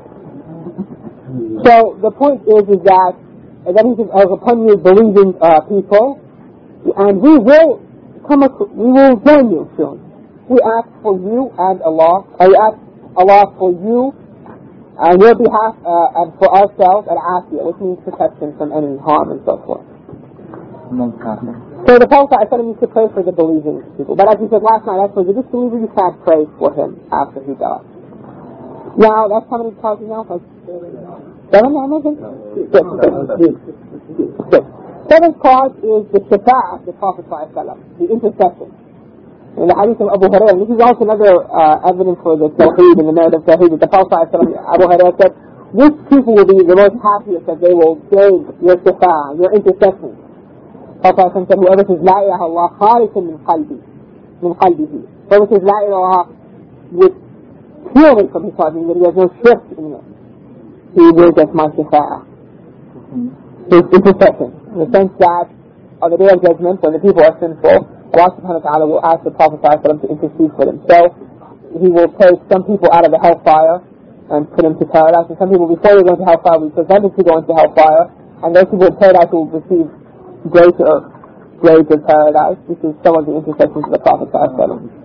Speaker 1: So, the point is, is that, that he says, upon you believing uh, people, and we will come, ac- we will join you soon. We ask for you and Allah, or we ask Allah for you, on your behalf uh, and for ourselves and afiyah, which means protection from any harm and so forth. So the Prophet ﷺ used to pray for the believing people. But as we said last night, as for the disbeliever, you can't pray for him after he dies. Now, that's how many causes now? Like seven now, maybe? Six. Six. Six. Seventh cause is the shafa'ah of the Prophet ﷺ, the intercession. In the hadith of Abu Hurairah, this is also another uh, evidence for the Tawheed and the merit of Tawheed, that the Prophet ﷺ, Abu Hurairah said, which people will be the most happiest that they will gain your shafa'ah, your intercession? The Prophet ﷺ said, whoever says, La ilaha Allah khalisan min qalbi, min qalbihi. Whoever says, La ilaha with purely from his heart, meaning that he has no shirk in it, he will get my shafa'ah. His intercession. In the sense that, on the day of judgment, when the people are sinful, Allah subhanahu wa ta'ala will ask the Prophet ﷺ to intercede for them. So, he will take some people out of the hellfire and put them to paradise, and some people before they go into hellfire will be prevented to go into hellfire, and those people in paradise will receive greater grades of paradise. This is some of the intercessions of the Prophet ﷺ.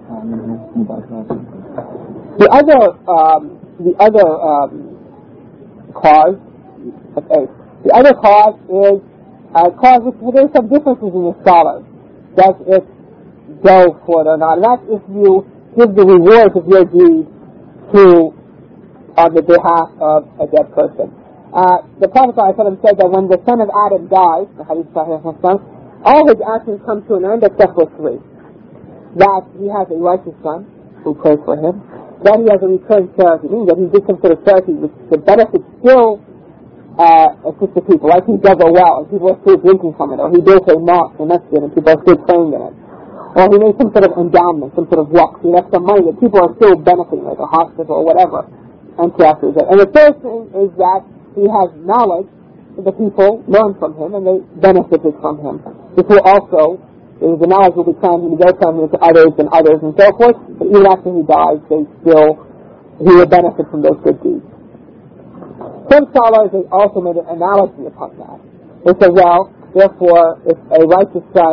Speaker 1: The other, um, the other um, cause, that's eight. The other cause is a cause which well, there's some differences in the scholars. Does it go for it or not? And that's if you give the rewards of your deeds to, on the behalf of a dead person. Uh, the Prophet ﷺ said that when the son of Adam dies, the hadith Sahih Muslim, all his actions come to an end except for three. That he has a righteous son who prays for him, that he has a recurring charity, meaning that he did some sort of charity which the benefit still uh, assist the people, like he dug a well and people are still drinking from it, or he built a mosque, a masjid, and people are still praying in it. Or he made some sort of endowment, some sort of waqf, he left some money that people are still benefiting, like a hospital or whatever, and to after that. And the third thing is that he has knowledge that the people learn from him and they benefited from him. This will also, the knowledge will be transmitted, they'll transmit to others and others and so forth, but even after he dies, they still, he will benefit from those good deeds. Some scholars have also made an analogy upon that. They say, well, therefore, if a righteous son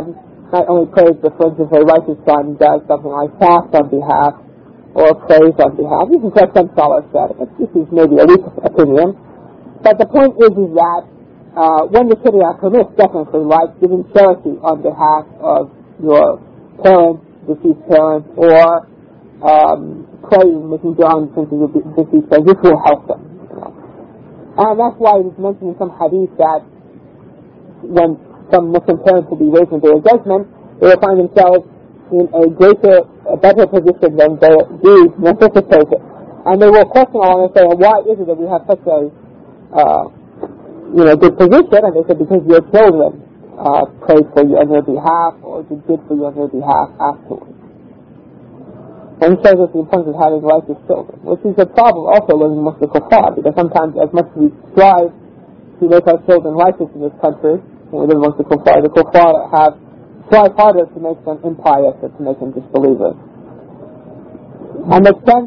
Speaker 1: not only praise, but for instance, a righteous son does something like fast on behalf or praise on behalf. This is what some scholars said. This is maybe a weak opinion. But the point is, is that uh, when the Sharia permits, definitely, like giving charity on behalf of your parents, deceased parents, or um, praying, making dua on the deceased parents, this will help them. You know. And that's why it is mentioned in some hadith that when some Muslim parents will be raised in their judgment, they will find themselves in a greater, a better position than their deeds necessitated. And they will question Allah and say, well, why is it that we have such a, uh, you know, good position? And they said, because your children uh, prayed for you on your behalf, or did good for you on your behalf afterwards. And it shows us the importance of having righteous children, which is a problem also living amongst the kuffar, because sometimes as much as we strive to make our children righteous in this country, when we live amongst the kuffar, the kuffar have strive harder to make them impious or to make them disbelievers. And makes sense?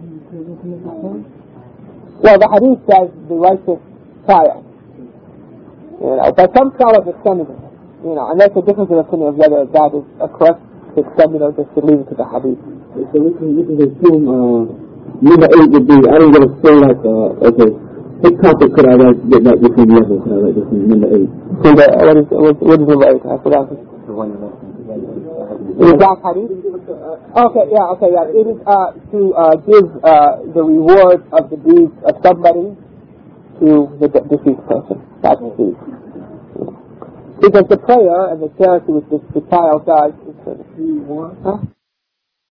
Speaker 1: Well, the hadith says the righteous child. You know, but some scholars extend it, you know, and there's a difference in opinion of whether that is a correct extended or just to leave it to the hadith.
Speaker 2: So we can, we can assume, uh, number eight would be, I didn't get a feel like, uh, okay, what topic could I write, get that different level, could I write this in number eight?
Speaker 1: So the, what is, what, what is number eight? I forgot.
Speaker 2: The one you mentioned.
Speaker 1: Is that hadith? Okay, yeah, okay, yeah. It is, uh, to, uh, give, uh, the reward of the deeds of somebody to the de- deceased person. That's the, because the prayer and the charity which the, the child does is for the, huh?